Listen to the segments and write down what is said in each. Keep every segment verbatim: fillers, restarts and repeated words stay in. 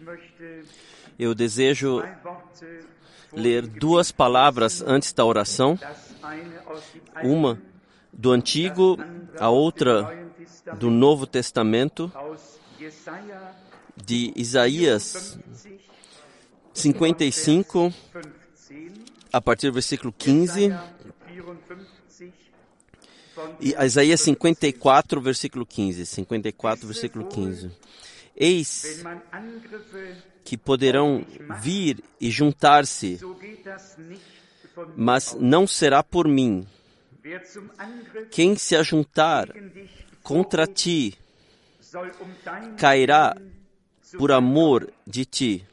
Eu desejo ler duas palavras antes da oração, uma do Antigo, a outra do Novo Testamento, de Isaías cinquenta e cinco, a partir do versículo quinze, e Isaías cinquenta e quatro, versículo quinze. cinquenta e quatro, versículo quinze. Eis que poderão vir e juntar-se, mas não será por mim. Quem se ajuntar contra ti cairá por amor de ti.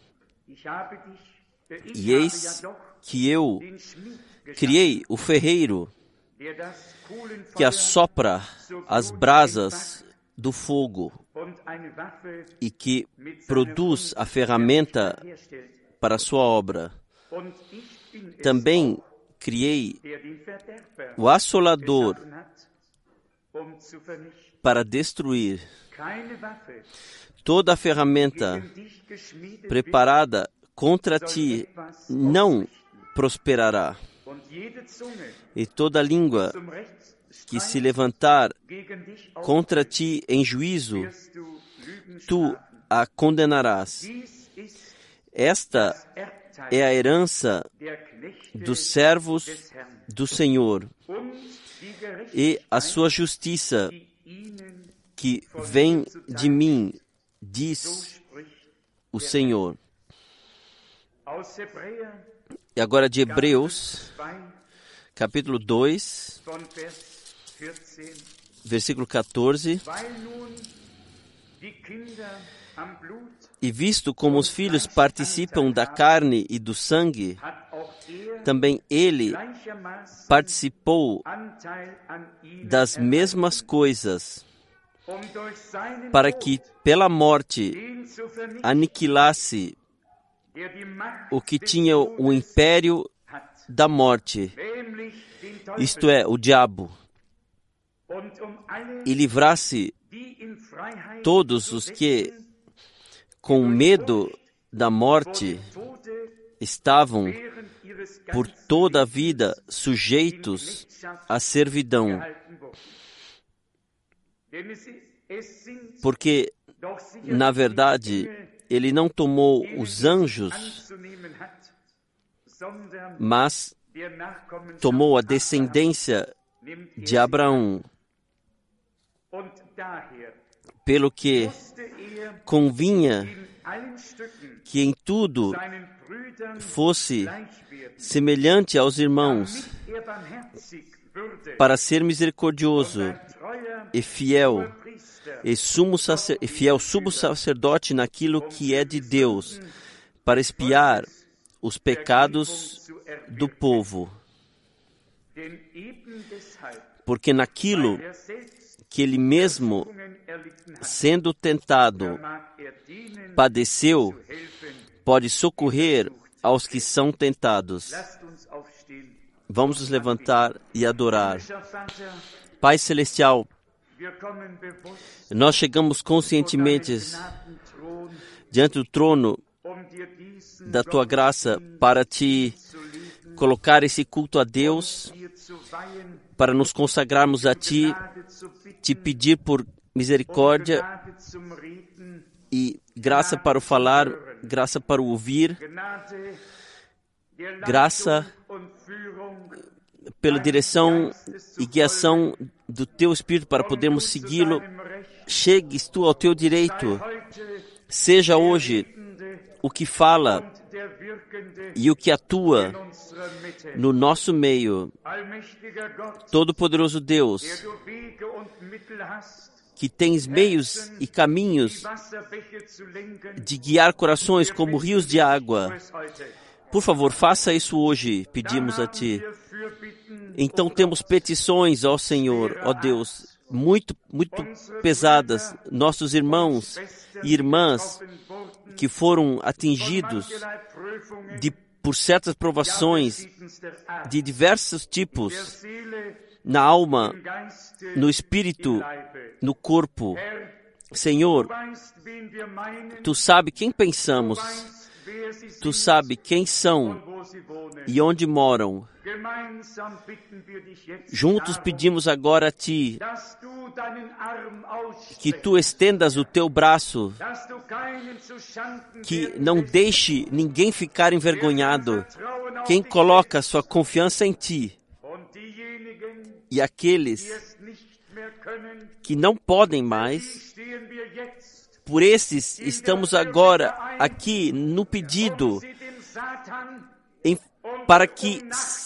E eis que eu criei o ferreiro que assopra as brasas do fogo e que produz a ferramenta para a sua obra. Também criei o assolador para destruir. Toda a ferramenta preparada contra ti não prosperará. E toda língua que se levantar contra ti em juízo, tu a condenarás. Esta é a herança dos servos do Senhor e a sua justiça que vem de mim, diz o Senhor. E agora de Hebreus, capítulo dois, versículo quatorze. E visto como os filhos participam da carne e do sangue, também ele participou das mesmas coisas, para que pela morte aniquilasse o que tinha o império da morte, isto é, o diabo, e livrasse todos os que, com medo da morte, estavam por toda a vida sujeitos à servidão. Porque, na verdade, ele não tomou os anjos, mas tomou a descendência de Abraão. Pelo que convinha que em tudo fosse semelhante aos irmãos, para ser misericordioso e fiel, e, sumo sacer, e fiel sumo sacerdote naquilo que é de Deus, para expiar os pecados do povo. Porque naquilo que ele mesmo, sendo tentado, padeceu, pode socorrer aos que são tentados. Vamos nos levantar e adorar. Pai Celestial, nós chegamos conscientemente diante do trono da Tua graça para Te colocar esse culto a Deus, para nos consagrarmos a Ti, Te pedir por misericórdia e graça para o falar, graça para o ouvir, graça pela direção e guiação do Teu Espírito para podermos segui-lo. Chegues Tu ao Teu direito. Seja hoje o que fala e o que atua no nosso meio. Todo-Poderoso Deus, que tens meios e caminhos de guiar corações como rios de água. Por favor, faça isso hoje, pedimos a Ti. Então temos petições ao Senhor, ó Deus, muito, muito pesadas. Nossos irmãos e irmãs que foram atingidos de, por certas provações de diversos tipos, na alma, no espírito, no corpo. Senhor, Tu sabe quem pensamos, Tu sabe quem são e onde moram. Juntos pedimos agora a Ti que Tu estendas o Teu braço, que não deixe ninguém ficar envergonhado. Quem coloca sua confiança em Ti e aqueles que não podem mais, por esses estamos agora aqui no pedido em, para que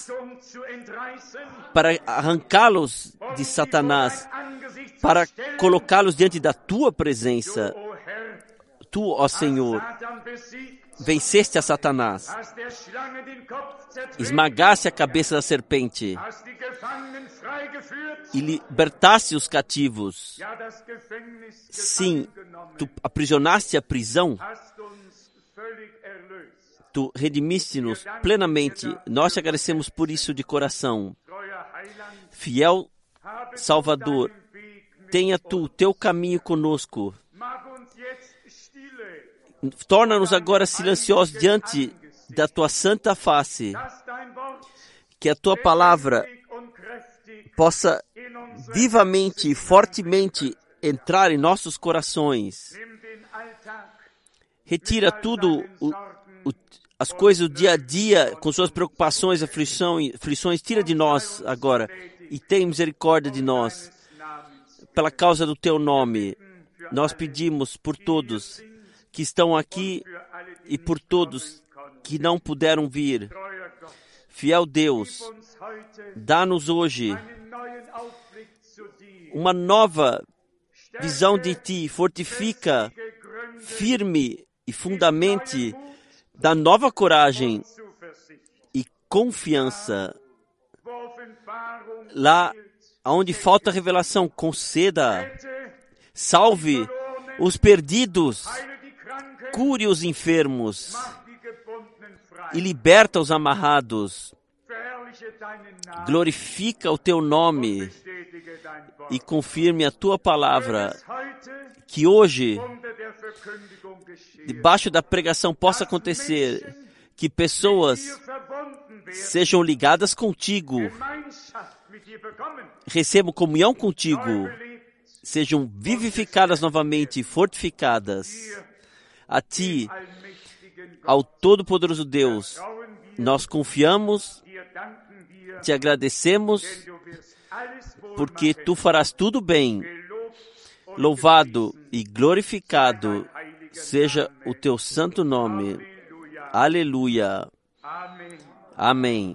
para arrancá-los de Satanás, para colocá-los diante da Tua presença. Tu, ó Senhor, venceste a Satanás, esmagaste a cabeça da serpente e libertaste os cativos. Sim, Tu aprisionaste a prisão, Tu redimiste-nos plenamente. Nós te agradecemos por isso de coração. Fiel Salvador, tenha Tu o Teu caminho conosco. Torna-nos agora silenciosos diante da Tua santa face. Que a Tua palavra possa vivamente e fortemente entrar em nossos corações. Retira tudo, o, o, as coisas do dia a dia, com suas preocupações, aflições, aflições, tira de nós agora e tenha misericórdia de nós. Pela causa do Teu nome, nós pedimos por todos que estão aqui e por todos que não puderam vir. Fiel Deus, dá-nos hoje uma nova visão de Ti, fortifica, firme e fundamente, dá nova coragem e confiança. Lá onde falta revelação, conceda, salve os perdidos, cure os enfermos e liberta os amarrados. Glorifica o Teu nome e confirme a Tua palavra, que hoje, debaixo da pregação, possa acontecer que pessoas sejam ligadas contigo, recebam comunhão contigo, sejam vivificadas novamente e fortificadas. A Ti, ao Todo-Poderoso Deus, nós confiamos, Te agradecemos, porque Tu farás tudo bem. Louvado e glorificado seja o Teu santo nome. Aleluia. Amém.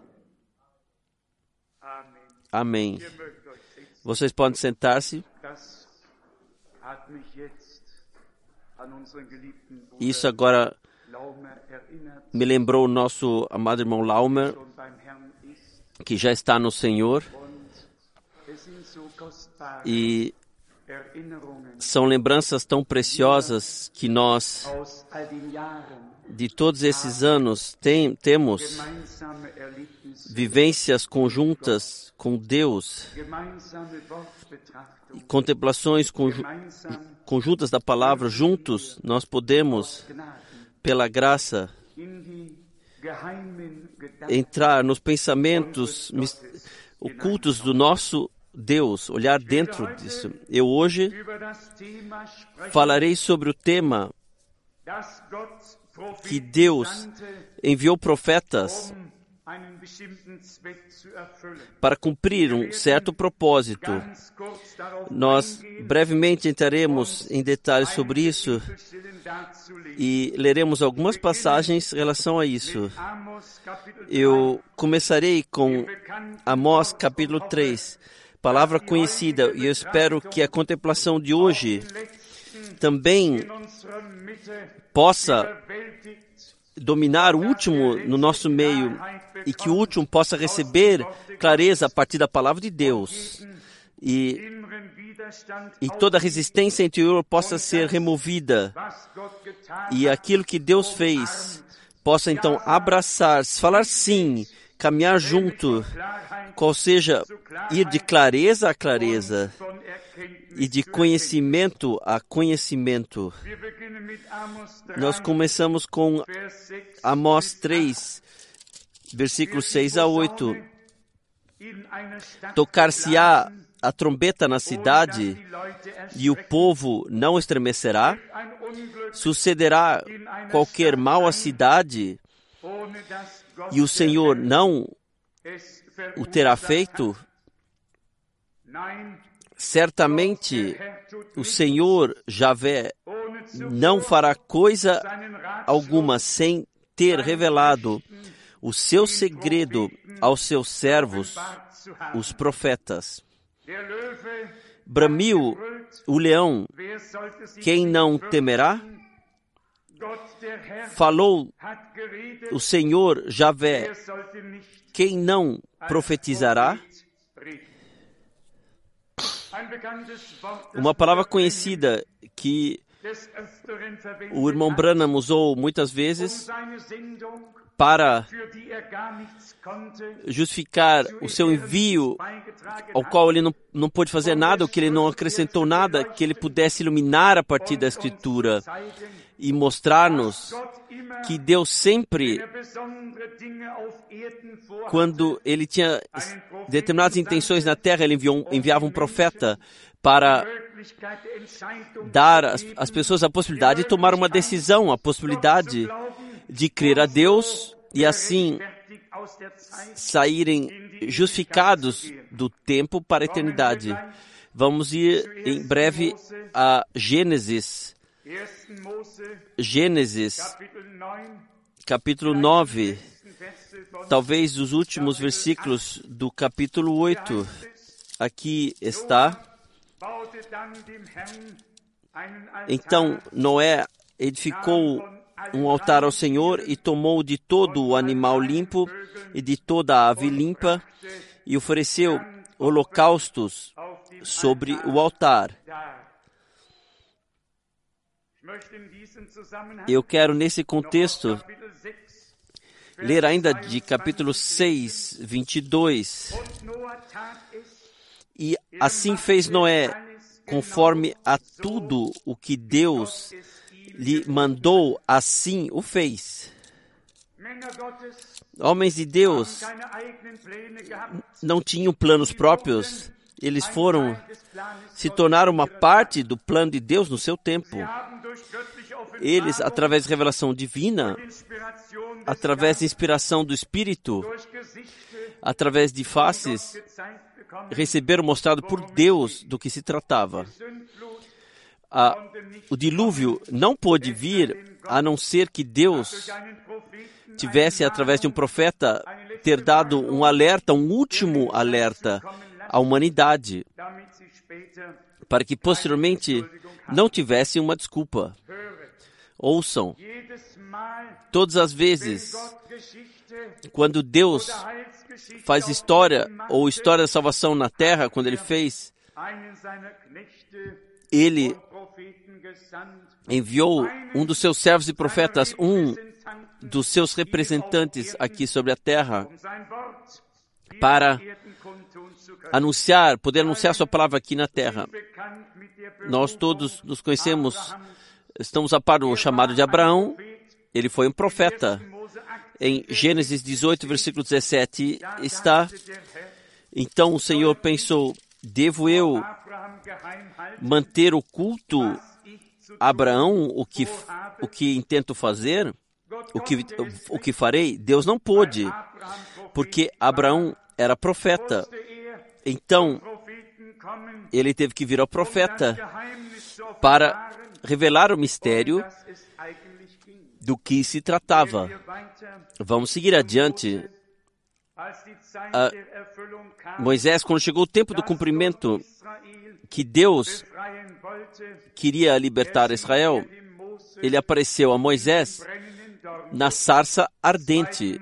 Amém. Vocês podem sentar-se. Isso agora me lembrou o nosso amado irmão Laumer, que já está no Senhor. E são lembranças tão preciosas que nós, de todos esses anos, tem, temos vivências conjuntas com Deus, contemplações conju conjuntas da palavra. Juntos nós podemos, pela graça, entrar nos pensamentos ocultos do nosso Deus, olhar dentro disso. Eu hoje falarei sobre o tema que Deus enviou profetas para cumprir um certo propósito. Nós brevemente entraremos em detalhes sobre isso e leremos algumas passagens em relação a isso. Eu começarei com Amós capítulo três, palavra conhecida, e eu espero que a contemplação de hoje também possa dominar o último no nosso meio e que o último possa receber clareza a partir da palavra de Deus e, e toda resistência interior possa ser removida e aquilo que Deus fez possa então abraçar, falar sim, caminhar junto, qual seja ir de clareza a clareza e de conhecimento a conhecimento. Nós começamos com Amós três, versículos seis a oito. Tocar-se-á a trombeta na cidade e o povo não estremecerá? Sucederá qualquer mal à cidade e o Senhor não o terá feito? Certamente o Senhor, Javé, não fará coisa alguma sem ter revelado o seu segredo aos seus servos, os profetas. Bramiu o leão, quem não temerá? Falou o Senhor Javé, quem não profetizará? Uma palavra conhecida que o irmão Branham usou muitas vezes para justificar o seu envio, ao qual ele não, não pôde fazer nada, ou que ele não acrescentou nada, que ele pudesse iluminar a partir da Escritura e mostrar-nos que Deus sempre, quando ele tinha determinadas intenções na terra, ele enviou, enviava um profeta para dar às, às pessoas a possibilidade de tomar uma decisão, a possibilidade de crer a Deus e assim saírem justificados do tempo para a eternidade. Vamos ir em breve a Gênesis. Gênesis, capítulo nove, talvez os últimos versículos do capítulo oito. Aqui está. Então Noé edificou um altar ao Senhor e tomou de todo o animal limpo e de toda a ave limpa e ofereceu holocaustos sobre o altar. Eu quero, nesse contexto, ler ainda de capítulo seis, vinte e dois. E assim fez Noé, conforme a tudo o que Deus lhe mandou, assim o fez. Homens de Deus não tinham planos próprios. Eles foram, se tornaram uma parte do plano de Deus no seu tempo. Eles, através de revelação divina, através de inspiração do Espírito, através de faces, receberam mostrado por Deus do que se tratava. Ah, o dilúvio não pôde vir a não ser que Deus tivesse, através de um profeta, ter dado um alerta, um último alerta à humanidade, para que posteriormente não tivesse uma desculpa. Ouçam, todas as vezes, quando Deus faz história, ou história da salvação na terra, quando Ele fez, Ele enviou um dos seus servos e profetas, um dos seus representantes aqui sobre a terra, para anunciar, poder anunciar sua palavra aqui na terra. Nós todos nos conhecemos, estamos a par do chamado de Abraão. Ele foi um profeta. Em Gênesis dezoito, versículo dezessete, está: então o Senhor pensou, devo eu manter oculto a Abraão o que, o que intento fazer? O que, o que farei? Deus não pôde, porque Abraão era profeta. Então, ele teve que vir ao profeta para revelar o mistério do que se tratava. Vamos seguir adiante. Ah, Moisés, quando chegou o tempo do cumprimento, que Deus queria libertar Israel, ele apareceu a Moisés na sarça ardente.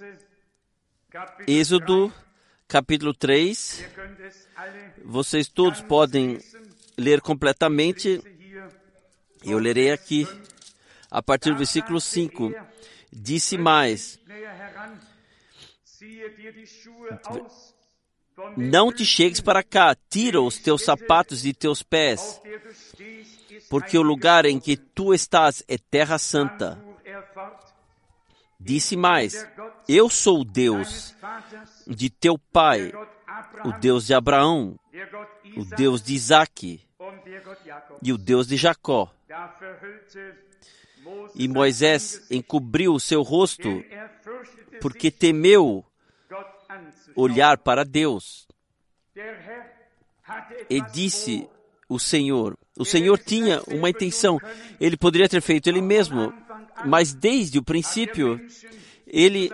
Êxodo, capítulo três. Vocês todos podem ler completamente. Eu lerei aqui, a partir do versículo cinco. Disse mais: Não te chegues para cá, tira os teus sapatos de teus pés, porque o lugar em que tu estás é terra santa. Disse mais, eu sou o Deus de teu pai, o Deus de Abraão, o Deus de Isaque e o Deus de Jacó. E Moisés encobriu o seu rosto, porque temeu olhar para Deus. E disse o Senhor, o Senhor tinha uma intenção, ele poderia ter feito ele mesmo, mas desde o princípio, ele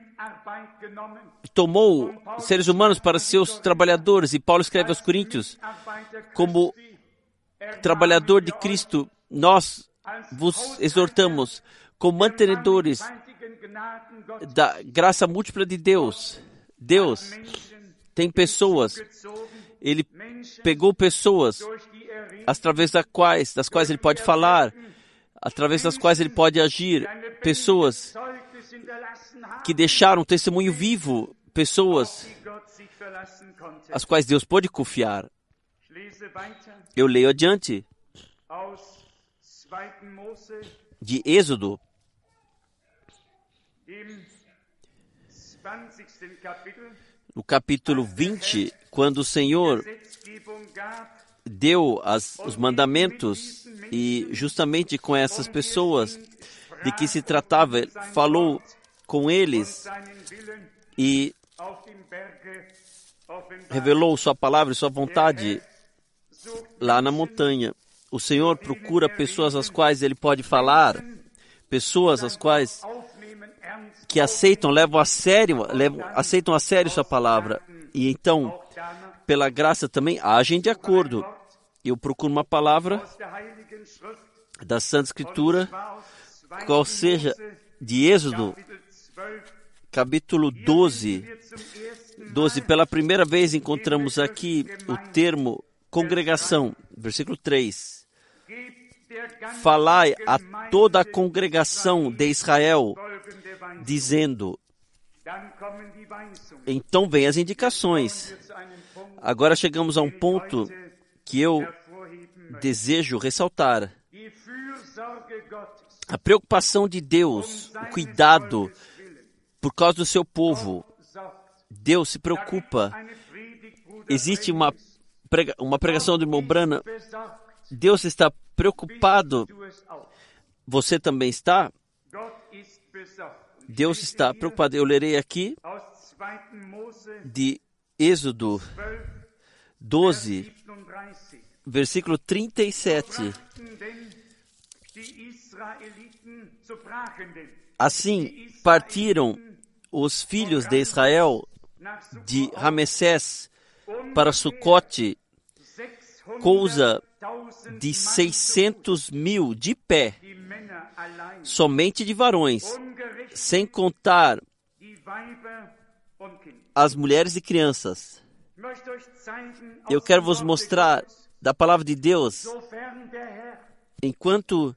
tomou seres humanos para seus trabalhadores, e Paulo escreve aos Coríntios, como trabalhador de Cristo, nós vos exortamos como mantenedores da graça múltipla de Deus. Deus tem pessoas, ele pegou pessoas através das quais, das quais ele pode falar, através das quais ele pode agir, pessoas que deixaram um testemunho vivo, pessoas as quais Deus pode confiar. Eu leio adiante de Êxodo, no capítulo vinte, quando o Senhor deu as, os mandamentos, e justamente com essas pessoas de que se tratava, ele falou com eles e revelou sua palavra e sua vontade lá na montanha. O Senhor procura pessoas às quais ele pode falar, pessoas às quais que aceitam, levam a sério, levam, aceitam a sério sua palavra. E então, pela graça também, agem de acordo. Eu procuro uma palavra da Santa Escritura, qual seja de Êxodo, capítulo doze. doze. Pela primeira vez encontramos aqui o termo congregação, versículo três. Falai a toda a congregação de Israel, dizendo. Então vem as indicações. Agora chegamos a um ponto que eu desejo ressaltar. A preocupação de Deus, o cuidado por causa do seu povo. Deus se preocupa. Existe uma, prega, uma pregação do irmão Branham. Deus está preocupado. Você também está? Deus está preocupado. Eu lerei aqui de Êxodo doze, versículo trinta e sete. Assim partiram os filhos de Israel de Ramessés para Sucote, coisa de seiscentos mil de pé, somente de varões, sem contar as mulheres e crianças. Eu quero vos mostrar da palavra de Deus, enquanto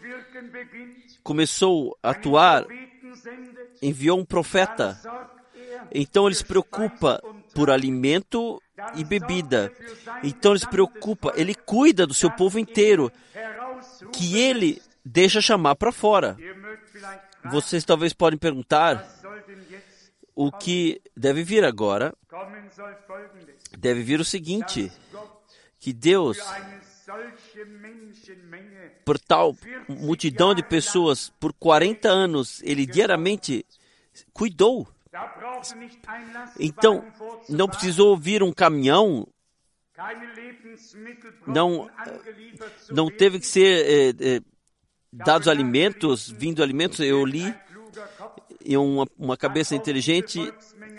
começou a atuar, enviou um profeta. Então ele se preocupa por alimento e bebida. Então ele se preocupa, ele cuida do seu povo inteiro, que ele deixa chamar para fora. Vocês talvez podem perguntar, o que deve vir agora? Deve vir o seguinte, que Deus, por tal multidão de pessoas, por quarenta anos, ele diariamente cuidou. Então, não precisou vir um caminhão, não, não teve que ser é, é, dados alimentos, vindo alimentos. Eu li, e uma, uma cabeça inteligente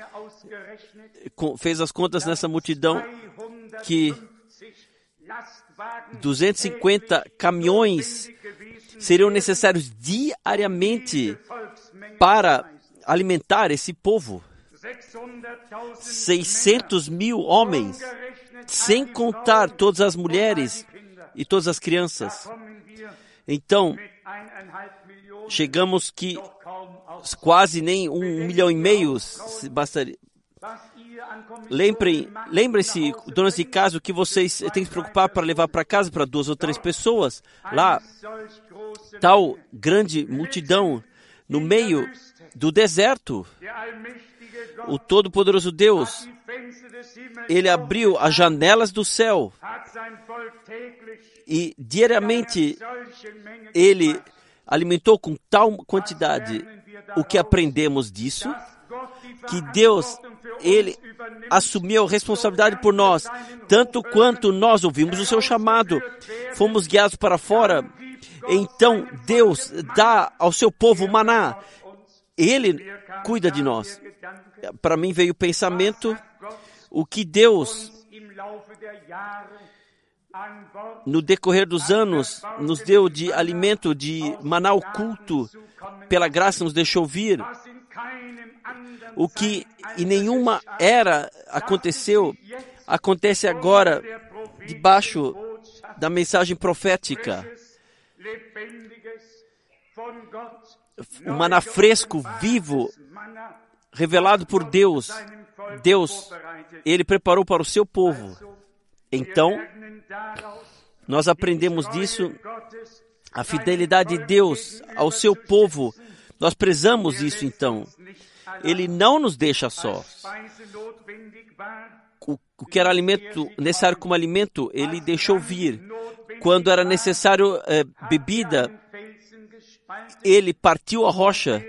fez as contas nessa multidão que duzentos e cinquenta caminhões seriam necessários diariamente para alimentar esse povo. seiscentos mil homens, sem contar todas as mulheres e todas as crianças. Então, chegamos que quase nem um, um milhão e meio bastaria. Lembrem, lembrem-se, donas de casa, o que vocês têm que se preocupar para levar para casa para duas ou três pessoas. Lá, tal grande multidão no meio do deserto. O Todo-Poderoso Deus, Ele abriu as janelas do céu e diariamente Ele alimentou com tal quantidade. O que aprendemos disso? Que Deus, Ele assumiu a responsabilidade por nós, tanto quanto nós ouvimos o seu chamado, fomos guiados para fora. Então Deus dá ao seu povo maná. Ele cuida de nós. Para mim veio o pensamento, o que Deus, no decorrer dos anos, nos deu de alimento, de maná oculto, pela graça nos deixou vir. O que em nenhuma era aconteceu, acontece agora debaixo da mensagem profética. O maná fresco, vivo, revelado por Deus. Deus, Ele preparou para o seu povo. Então, nós aprendemos disso, a fidelidade de Deus ao seu povo. Nós prezamos isso, então. Ele não nos deixa sós. O, o que era alimento, necessário como alimento, Ele deixou vir. Quando era necessário eh, bebida, Ele partiu a rocha.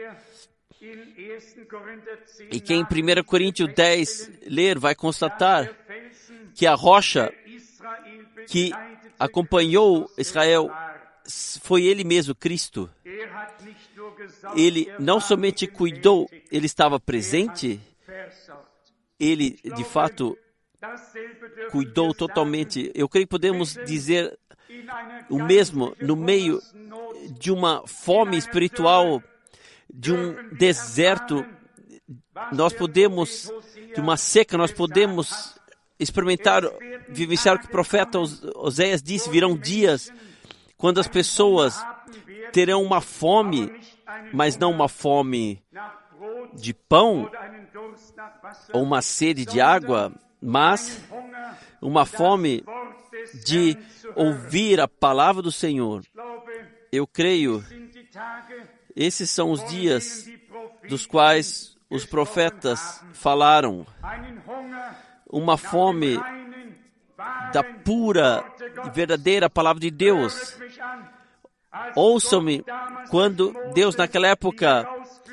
E quem em primeira Coríntios dez ler vai constatar que a rocha que acompanhou Israel foi Ele mesmo, Cristo. Ele não somente cuidou, Ele estava presente, Ele, de fato, cuidou totalmente. Eu creio que podemos dizer o mesmo no meio de uma fome espiritual, de um deserto. Nós podemos, de uma seca, nós podemos experimentar, vivenciar o que o profeta Oséias disse: virão dias quando as pessoas terão uma fome, mas não uma fome de pão ou uma sede de água, mas uma fome de ouvir a palavra do Senhor. Eu creio, esses são os dias dos quais os profetas falaram. Uma fome da pura e verdadeira palavra de Deus. Ouçam-me, quando Deus naquela época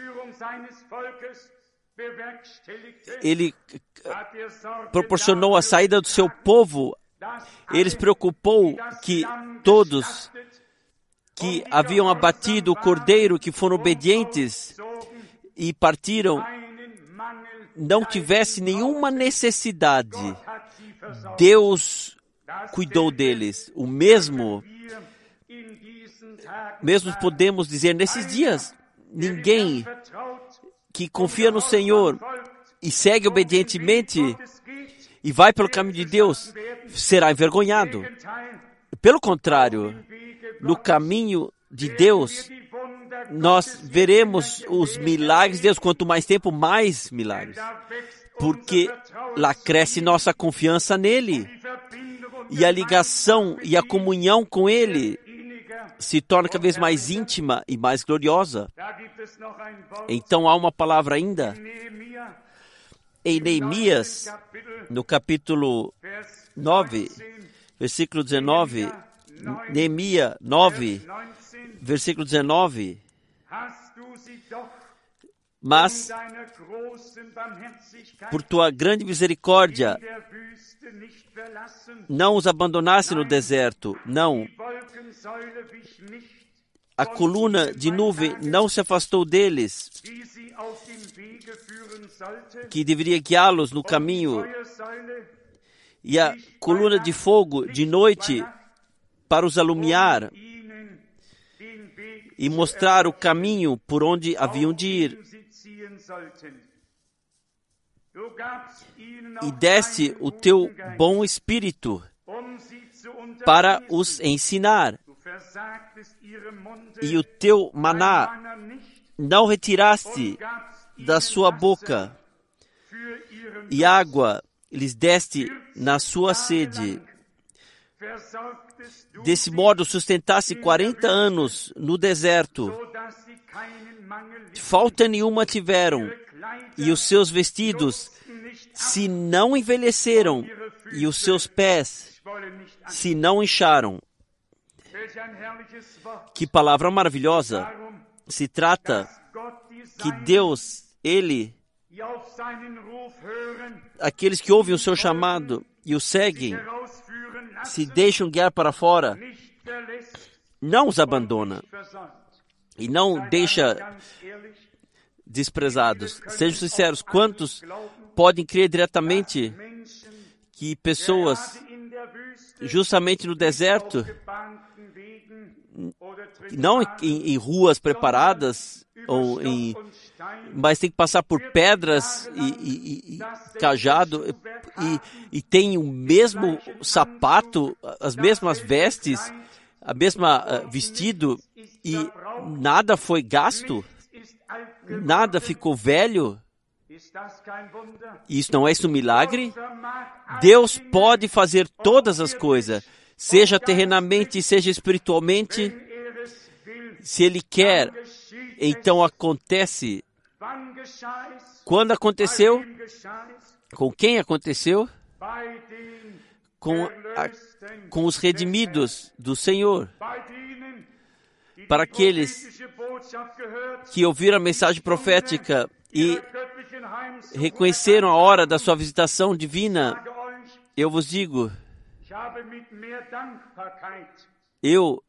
Ele proporcionou a saída do seu povo, Ele se preocupou que todos que haviam abatido o cordeiro, que foram obedientes e partiram, não tivesse nenhuma necessidade. Deus cuidou deles. O mesmo, mesmo podemos dizer nesses dias, ninguém que confia no Senhor e segue obedientemente e vai pelo caminho de Deus será envergonhado. Pelo contrário, no caminho de Deus, nós veremos os milagres de Deus. Quanto mais tempo, mais milagres. Porque lá cresce nossa confiança nele. E a ligação e a comunhão com Ele se torna cada vez mais íntima e mais gloriosa. Então há uma palavra ainda. Em Neemias, no capítulo nove, versículo dezenove, Neemias nove, versículo dezenove, mas por tua grande misericórdia não os abandonasse no deserto, não. A coluna de nuvem não se afastou deles, que deveria guiá-los no caminho, e a coluna de fogo de noite para os alumiar e mostrar o caminho por onde haviam de ir. E deste o teu bom espírito para os ensinar. E o teu maná não retiraste da sua boca, e água lhes deste na sua sede. Desse modo sustentaste quarenta anos no deserto. Falta nenhuma tiveram, e os seus vestidos se não envelheceram, e os seus pés se não incharam. Que palavra maravilhosa! Se trata que Deus, Ele, aqueles que ouvem o seu chamado e o seguem, se deixam guiar para fora, não os abandona e não deixa desprezados. Sejam sinceros, quantos podem crer diretamente que pessoas, justamente no deserto, não em, em ruas preparadas, ou em, mas tem que passar por pedras e, e, e cajado, e, e tem o mesmo sapato, as mesmas vestes, a mesma uh, vestido, e nada foi gasto, nada ficou velho. Isso não é isso um milagre? Deus pode fazer todas as coisas, seja terrenamente, seja espiritualmente. Se Ele quer, então acontece. Quando aconteceu? Com quem aconteceu? Com, a, com os redimidos do Senhor. Para aqueles que ouviram a mensagem profética e reconheceram a hora da sua visitação divina, eu vos digo, eu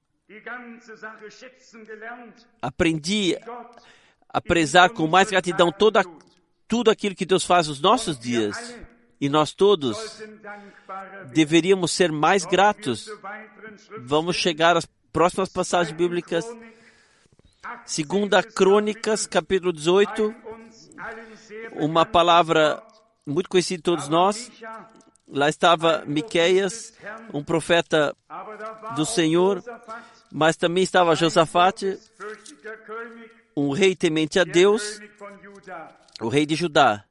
aprendi a prezar com mais gratidão toda, tudo aquilo que Deus faz nos nossos dias. E nós todos deveríamos ser mais gratos. Vamos chegar às próximas passagens bíblicas. Segunda Crônicas, capítulo dezoito. Uma palavra muito conhecida de todos nós. Lá estava Miqueias, um profeta do Senhor, mas também estava Josafate, um rei temente a Deus, o rei de Judá.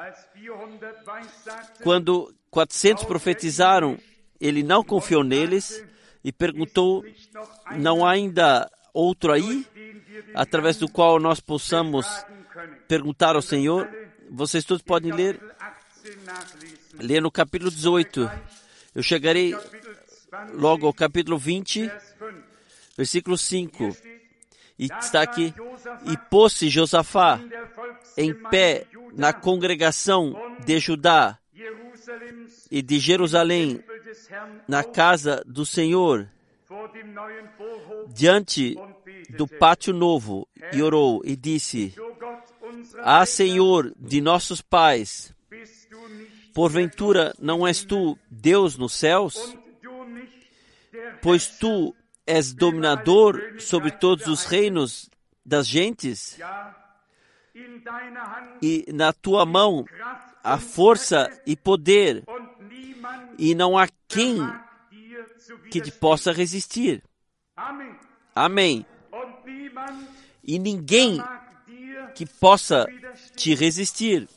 Quando quatrocentos profetizaram, ele não confiou neles e perguntou: não há ainda outro aí, através do qual nós possamos perguntar ao Senhor? Vocês todos podem ler. Ler no capítulo dezoito. Eu chegarei logo ao capítulo vinte, versículo cinco. E está aqui: e pôs-se Josafá em pé na congregação de Judá e de Jerusalém, na casa do Senhor, diante do pátio novo, e orou e disse: ah, Senhor de nossos pais, porventura não és tu Deus nos céus? Pois tu és dominador sobre todos os reinos das gentes, e na tua mão há força e poder, e não há quem que te possa resistir. Amém. E ninguém que possa te resistir.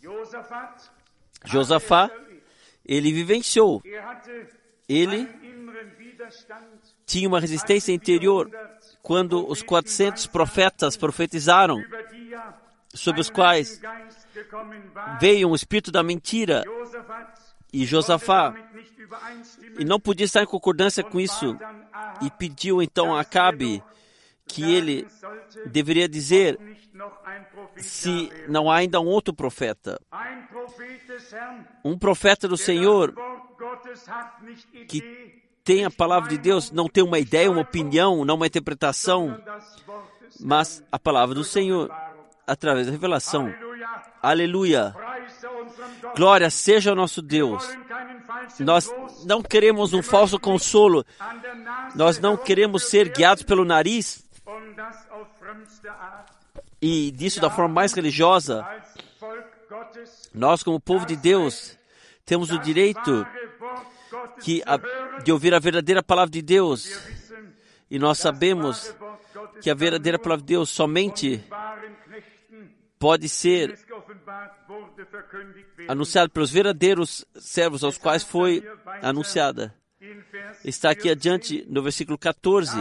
Josafá, ele vivenciou. Ele tinha uma resistência interior quando os quatrocentos profetas profetizaram, sobre os quais veio um espírito da mentira, e Josafá, e não podia estar em concordância com isso, e pediu então a Acabe que ele deveria dizer se não há ainda um outro profeta. Um profeta do Senhor que tem a palavra de Deus, não tem uma ideia, uma opinião, não uma interpretação, mas a palavra do Senhor, através da revelação. Aleluia! Glória seja ao nosso Deus. Nós não queremos um falso consolo. Nós não queremos ser guiados pelo nariz, e disso da forma mais religiosa. Nós, como povo de Deus, temos o direito que a, de ouvir a verdadeira palavra de Deus. E nós sabemos que a verdadeira palavra de Deus somente pode ser anunciado pelos verdadeiros servos aos quais foi anunciada. Está aqui adiante no versículo quatorze.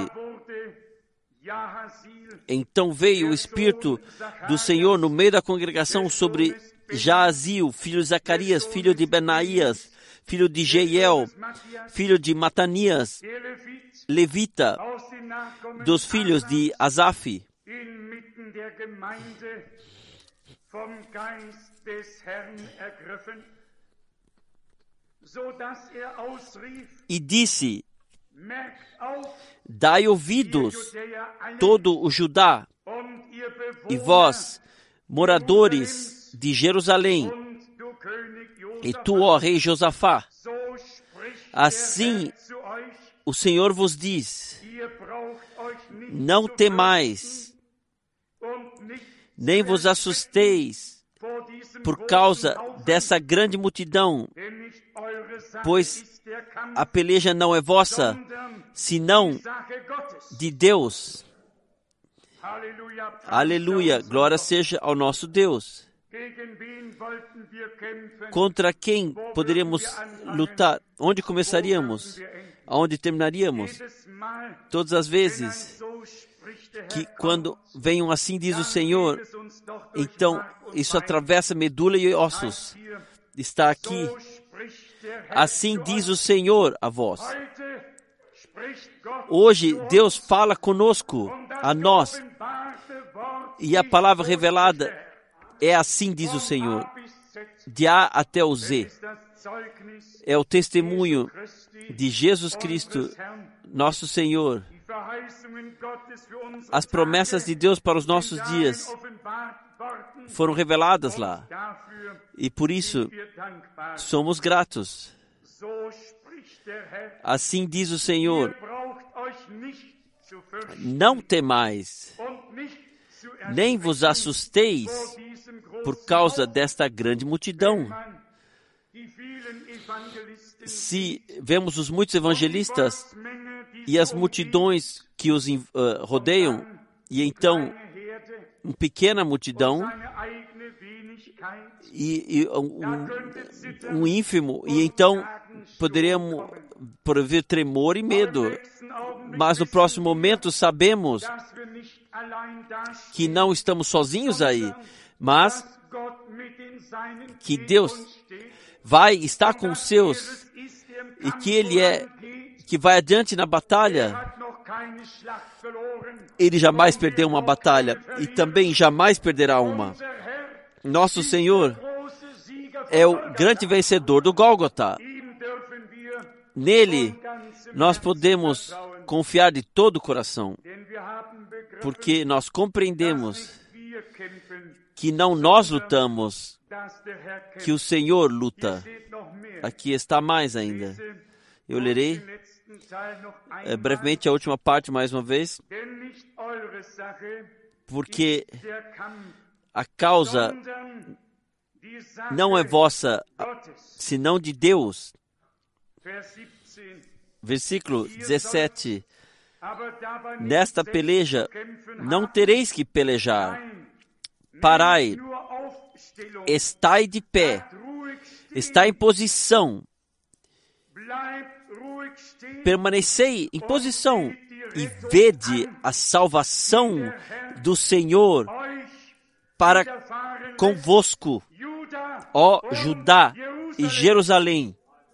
Então veio o Espírito do Senhor no meio da congregação sobre Jaazio, filho de Zacarias, filho de Benaías, filho de Jeiel, filho de Matanias, levita, dos filhos de Asaf. E disse: dai ouvidos, todo o Judá, e vós, moradores de Jerusalém, e tu, ó rei Josafá, assim o Senhor vos diz: não temais, nem vos assusteis por causa dessa grande multidão, pois a peleja não é vossa, senão de Deus. Aleluia, glória seja ao nosso Deus. Contra quem poderíamos lutar? Onde começaríamos? Aonde terminaríamos? Todas as vezes que quando venham assim diz o Senhor, então isso atravessa medula e ossos. Está aqui. Assim diz o Senhor a vós. Hoje Deus fala conosco, a nós, e a palavra revelada é assim diz o Senhor, de A até o Z. É o testemunho de Jesus Cristo, nosso Senhor. As promessas de Deus para os nossos dias foram reveladas lá. E por isso, somos gratos. Assim diz o Senhor: não temais, nem vos assusteis por causa desta grande multidão. Se vemos os muitos evangelistas e as multidões que os uh, rodeiam, e então uma pequena multidão e, e um, um ínfimo, e então poderíamos prover tremor e medo. Mas no próximo momento sabemos que não estamos sozinhos aí, mas que Deus vai estar com os seus e que Ele é que vai adiante na batalha. Ele jamais perdeu uma batalha e também jamais perderá uma. Nosso Senhor é o grande vencedor do Gólgota. Nele nós podemos confiar de todo o coração, porque nós compreendemos que não nós lutamos, que o Senhor luta. Aqui está mais ainda. Eu lerei é, brevemente a última parte mais uma vez, porque a causa não é vossa, senão de Deus. Versículo dezessete. Nesta peleja não tereis que pelejar. Parai, estai de pé, estai em posição, permanecei em posição e vede a salvação do Senhor para convosco, ó Judá e Jerusalém.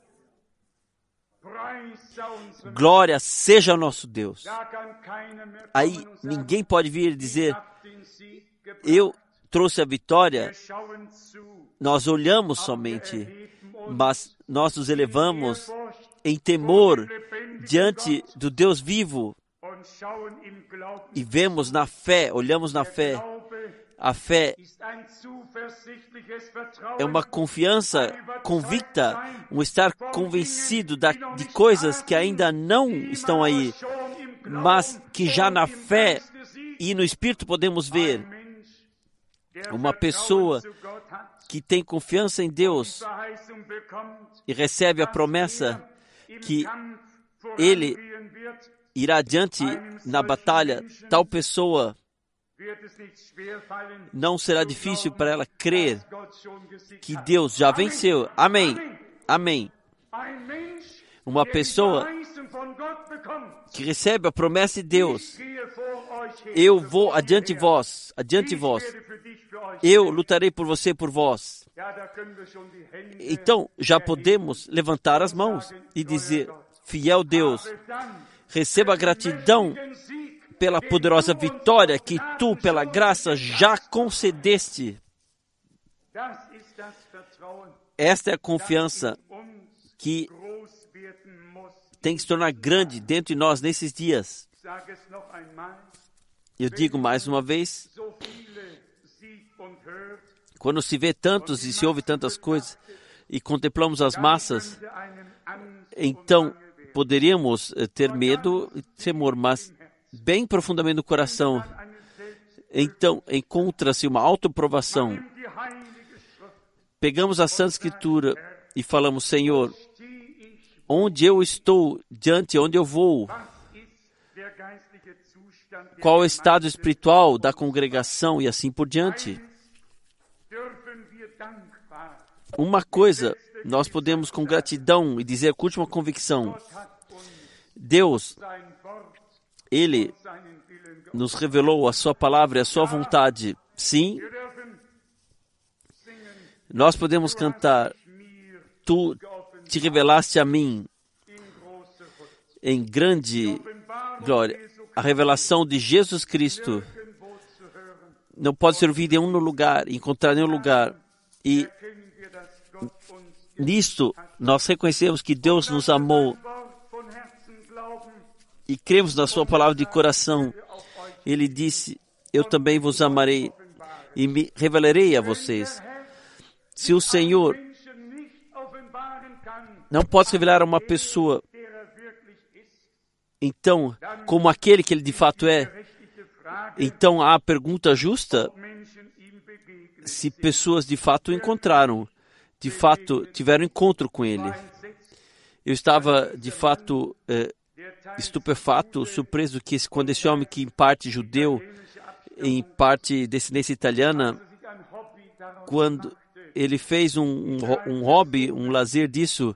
Glória seja ao nosso Deus. Aí ninguém pode vir e dizer: eu trouxe a vitória. Nós olhamos somente, mas nós nos elevamos em temor diante do Deus vivo e vemos na fé, olhamos na fé. A fé é uma confiança convicta, um estar convencido da, de coisas que ainda não estão aí, mas que já na fé e no Espírito podemos ver. Uma pessoa que tem confiança em Deus e recebe a promessa que Ele irá adiante na batalha, tal pessoa não será difícil para ela crer que Deus já venceu. Amém. Amém. Uma pessoa que recebe a promessa de Deus: eu vou adiante de vós, adiante de vós. Eu lutarei por você e por vós. Então, já podemos levantar as mãos e dizer: fiel Deus, receba a gratidão pela poderosa vitória que tu, pela graça, já concedeste. Esta é a confiança que tem que se tornar grande dentro de nós nesses dias. Eu digo mais uma vez, quando se vê tantos e se ouve tantas coisas e contemplamos as massas, então poderíamos ter medo e temor, mas bem profundamente no coração, então encontra-se uma autoprovação. Pegamos a Santa Escritura e falamos: Senhor, onde eu estou diante, onde eu vou? Qual é o estado espiritual da congregação e assim por diante? Uma coisa, nós podemos com gratidão e dizer com última convicção: Deus, Ele nos revelou a sua palavra e a sua vontade. Sim, nós podemos cantar: Tu te revelaste a mim em grande glória. A revelação de Jesus Cristo não pode ser ouvida em um lugar, encontrar em nenhum lugar. E nisto nós reconhecemos que Deus nos amou e cremos na sua palavra de coração. Ele disse: eu também vos amarei e me revelarei a vocês. Se o Senhor não pode se revelar a uma pessoa, então, como aquele que ele de fato é, então há a pergunta justa: se pessoas de fato o encontraram, de fato tiveram encontro com ele. Eu estava de fato eh, estupefato, surpreso que esse, quando esse homem, que em parte judeu, em parte descendência italiana, quando ele fez um, um, um hobby, um lazer disso,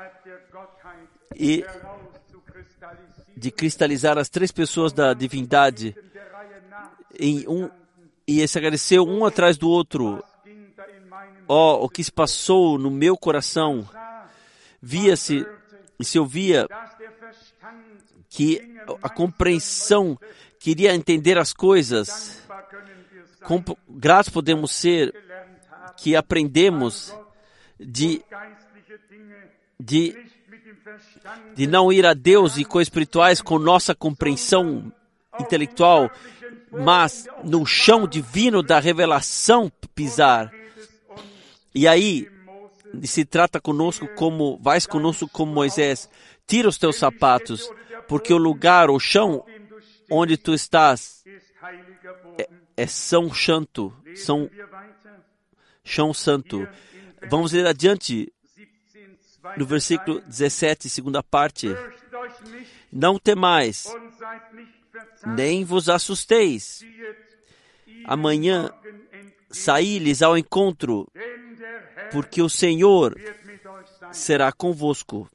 e de cristalizar as três pessoas da divindade em um, e se agradeceu um atrás do outro. Oh, o que se passou no meu coração! Via-se e se ouvia que a compreensão queria entender as coisas. Com, gratos podemos ser que aprendemos de, de, de não ir a Deus e coisas espirituais com nossa compreensão intelectual, mas no chão divino da revelação pisar. E aí se trata conosco como, vais conosco como Moisés: tira os teus sapatos, porque o lugar, o chão onde tu estás é, é São Santo, São Chão Santo. Vamos ler adiante no versículo dezessete, segunda parte. Não temais, nem vos assusteis. Amanhã saí-lhes ao encontro, porque o Senhor será convosco.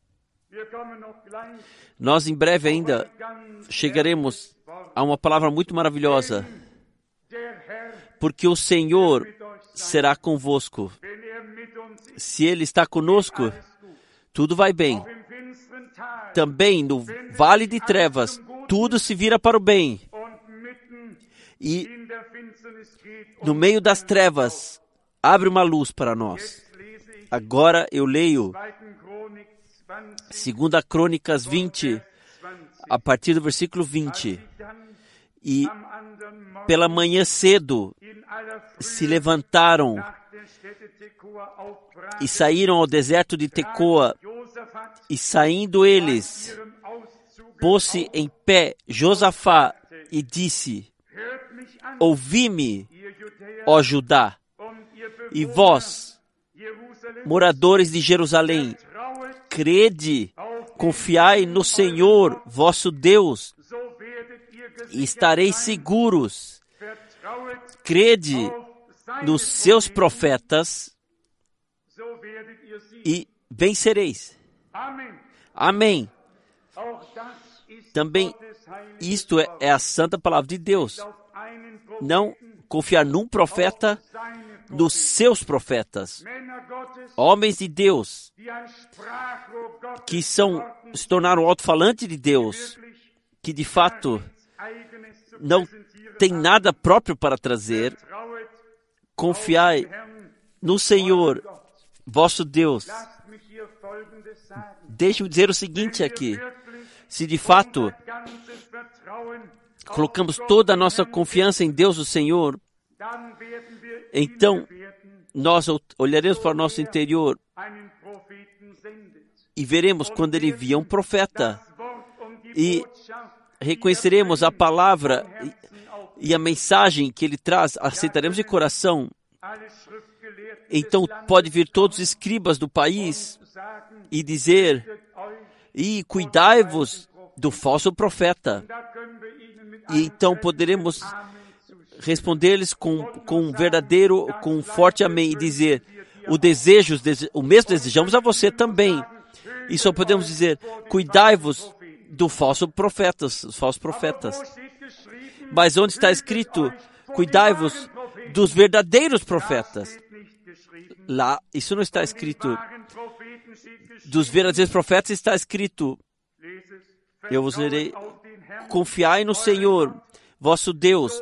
Nós em breve ainda chegaremos a uma palavra muito maravilhosa. Porque o Senhor será convosco. Se Ele está conosco, tudo vai bem. Também no vale de trevas, tudo se vira para o bem. E no meio das trevas, abre uma luz para nós. Agora eu leio Segunda Crônicas vinte, a partir do versículo vinte. E pela manhã cedo se levantaram e saíram ao deserto de Tecoa, e saindo eles, pôs-se em pé Josafá e disse: ouvi-me, ó Judá, e vós, moradores de Jerusalém, crede, confiai no Senhor, vosso Deus, e estareis seguros. crede nos seus profetas e vencereis. Amém. Também isto é, é a santa palavra de Deus. Não confiar num profeta, nos seus profetas. Homens de Deus, que são, se tornaram alto-falante de Deus, que de fato não tem nada próprio para trazer. Confiai no Senhor, vosso Deus. Deixe-me dizer o seguinte aqui. Se de fato colocamos toda a nossa confiança em Deus, o Senhor, então nós olharemos para o nosso interior e veremos quando Ele envia um profeta e reconheceremos a palavra e a mensagem que Ele traz, aceitaremos de coração. Então pode vir todos os escribas do país e dizer: e cuidai-vos do falso profeta. E então poderemos responder-lhes com, com um verdadeiro, com um forte amém, e dizer: o desejo, o mesmo desejamos a você também. E só podemos dizer: cuidai-vos do falso profeta, os falsos profetas. Mas onde está escrito: cuidai-vos dos verdadeiros profetas? Lá, isso não está escrito. Dos verdadeiros profetas está escrito, eu vos lerei: confiai no Senhor, vosso Deus,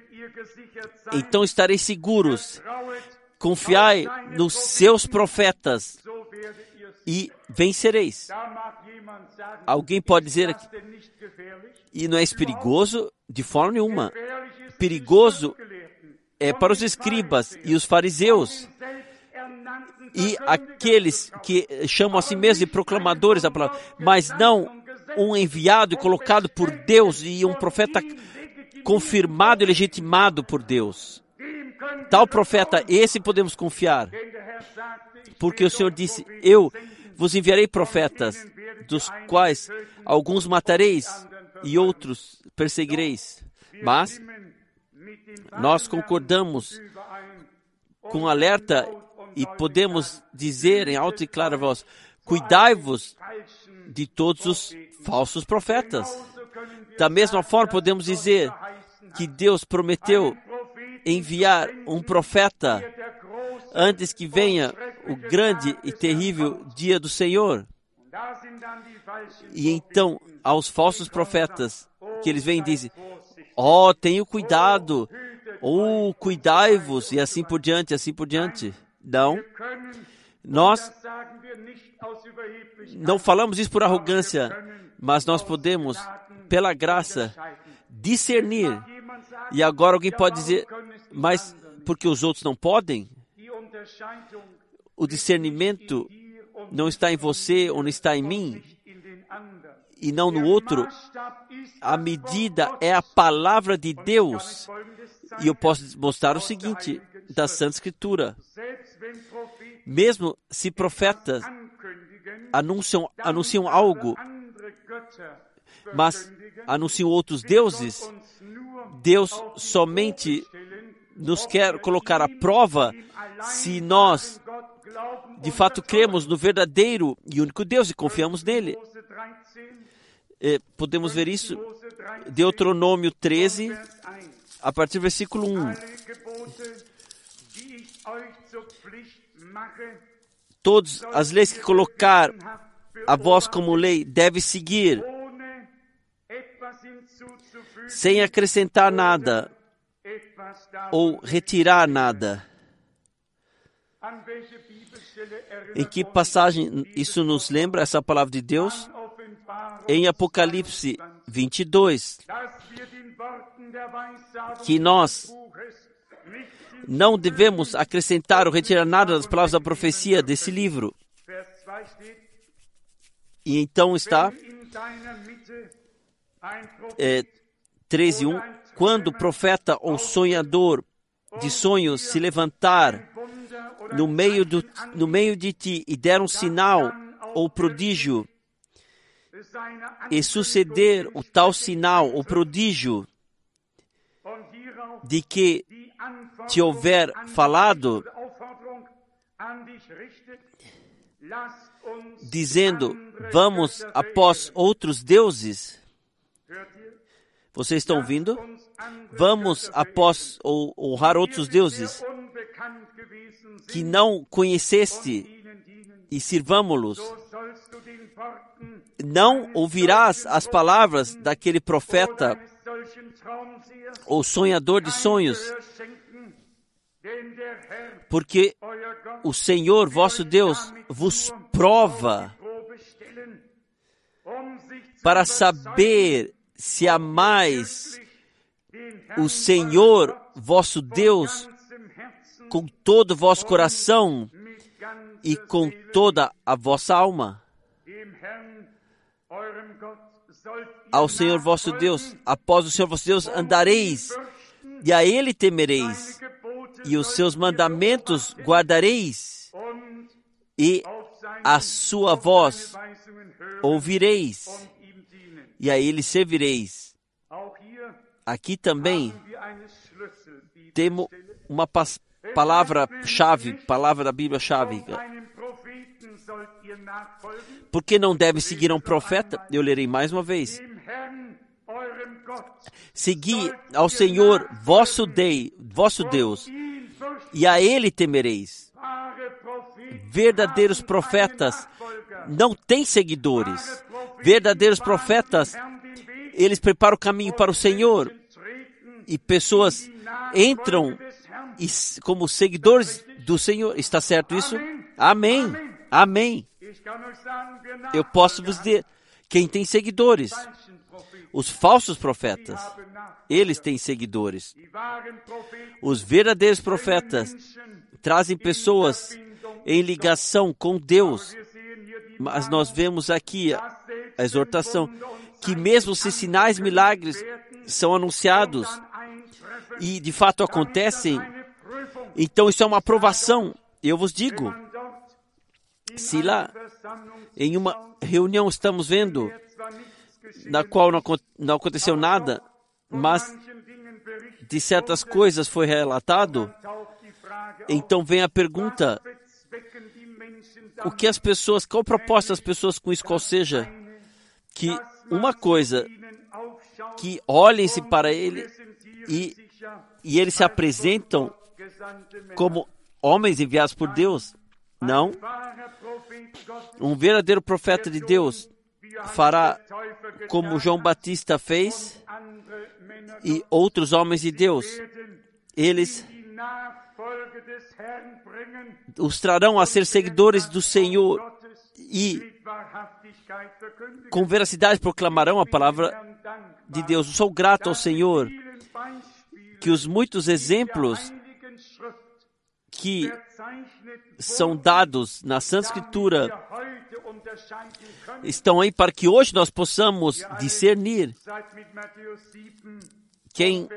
então estareis seguros. Confiai nos seus profetas e vencereis. Alguém pode dizer aqui, e não é perigoso? De forma nenhuma. Perigoso é para os escribas e os fariseus e aqueles que chamam a si mesmos de proclamadores da palavra, mas não um enviado e colocado por Deus e um profeta confirmado e legitimado por Deus. Tal profeta, esse podemos confiar, porque o Senhor disse: eu vos enviarei profetas, dos quais alguns matareis e outros perseguireis. Mas nós concordamos com alerta e podemos dizer em alta e clara voz: cuidai-vos de todos os falsos profetas. Da mesma forma, podemos dizer que Deus prometeu enviar um profeta antes que venha o grande e terrível dia do Senhor. E então, aos falsos profetas, que eles vêm e dizem: oh, tenham cuidado, oh, cuidai-vos, e assim por diante, assim por diante. Não, nós não falamos isso por arrogância, mas nós podemos, pela graça, discernir. E agora alguém pode dizer: mas porque os outros não podem? O discernimento não está em você ou não está em mim, e não no outro. A medida é a palavra de Deus. E eu posso mostrar o seguinte da Santa Escritura: mesmo se profetas anunciam, anunciam algo, mas anunciam outros deuses, Deus somente nos quer colocar à prova se nós de fato cremos no verdadeiro e único Deus e confiamos nele. É, podemos ver isso, Deuteronômio treze, a partir do versículo um. Todas as leis que colocar a vós como lei deve seguir, sem acrescentar nada ou retirar nada. Em que passagem isso nos lembra, essa palavra de Deus? Em Apocalipse vinte e dois, que nós não devemos acrescentar ou retirar nada das palavras da profecia desse livro. E então está é, treze, um, quando o profeta ou sonhador de sonhos se levantar no meio, do, no meio de ti e der um sinal ou prodígio, e suceder o tal sinal ou prodígio, de que te houver falado, dizendo, vamos após outros deuses. Vocês estão ouvindo? Vamos após ou honrar outros deuses que não conheceste e sirvamo-los. Não ouvirás as palavras daquele profeta ou sonhador de sonhos, porque o Senhor, vosso Deus, vos prova para saber se amais o Senhor, vosso Deus, com todo o vosso coração e com toda a vossa alma. Ao Senhor vosso Deus, após o Senhor vosso Deus andareis, e a Ele temereis, e os seus mandamentos guardareis, e a sua voz ouvireis, e a Ele servireis. Aqui também temos uma palavra-chave, palavra da Bíblia-chave. Por que não deve seguir a um profeta? Eu lerei mais uma vez. Segui ao Senhor vosso, Dei, vosso Deus, e a Ele temereis. Verdadeiros profetas não têm seguidores. Verdadeiros profetas, eles preparam o caminho para o Senhor. E pessoas entram e, como seguidores do Senhor. Está certo isso? Amém. Amém. Eu posso vos dizer, quem tem seguidores? Os falsos profetas. Eles têm seguidores. Os verdadeiros profetas trazem pessoas em ligação com Deus. Mas nós vemos aqui a, a exortação que mesmo se sinais, milagres são anunciados e de fato acontecem, então isso é uma aprovação. Eu vos digo, se lá em uma reunião estamos vendo, na qual não, não aconteceu nada, mas de certas coisas foi relatado, então vem a pergunta, o que as pessoas, qual o propósito das pessoas com isso, qual seja, que uma coisa, que olhem-se para ele e, e eles se apresentam como homens enviados por Deus. Não. Um verdadeiro profeta de Deus fará como João Batista fez e outros homens de Deus. Eles os trarão a ser seguidores do Senhor e com veracidade proclamarão a palavra de Deus. Eu sou grato ao Senhor que os muitos exemplos que são dados na Santa Escritura estão aí para que hoje nós possamos discernir. Quem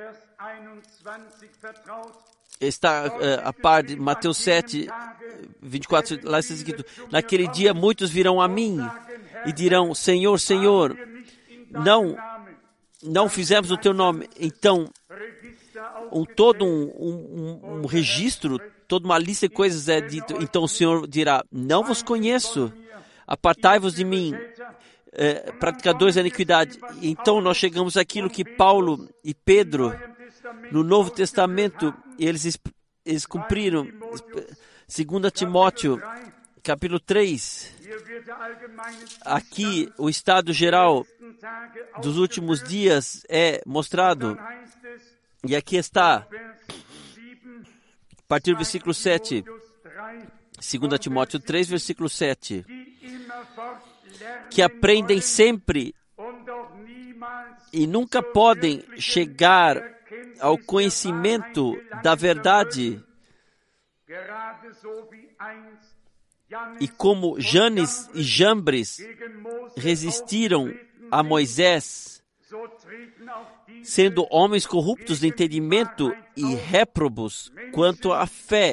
está uh, a par de Mateus sete, vinte e quatro, lá está escrito, naquele dia muitos virão a mim e dirão, Senhor, Senhor, não, não fizemos o teu nome. Então, um, todo um, um, um registro, toda uma lista de coisas é dito. Então o Senhor dirá, não vos conheço, apartai-vos de mim, é, praticadores da iniquidade. Então nós chegamos àquilo que Paulo e Pedro, no Novo Testamento, eles, eles cumpriram. Segundo Timóteo, capítulo três, aqui o estado geral dos últimos dias é mostrado. E aqui está, a partir do versículo sete, segundo Timóteo três, versículo sete, que aprendem sempre e nunca podem chegar ao conhecimento da verdade. E como Janes e Jambres resistiram a Moisés, sendo homens corruptos de entendimento e réprobos quanto à fé,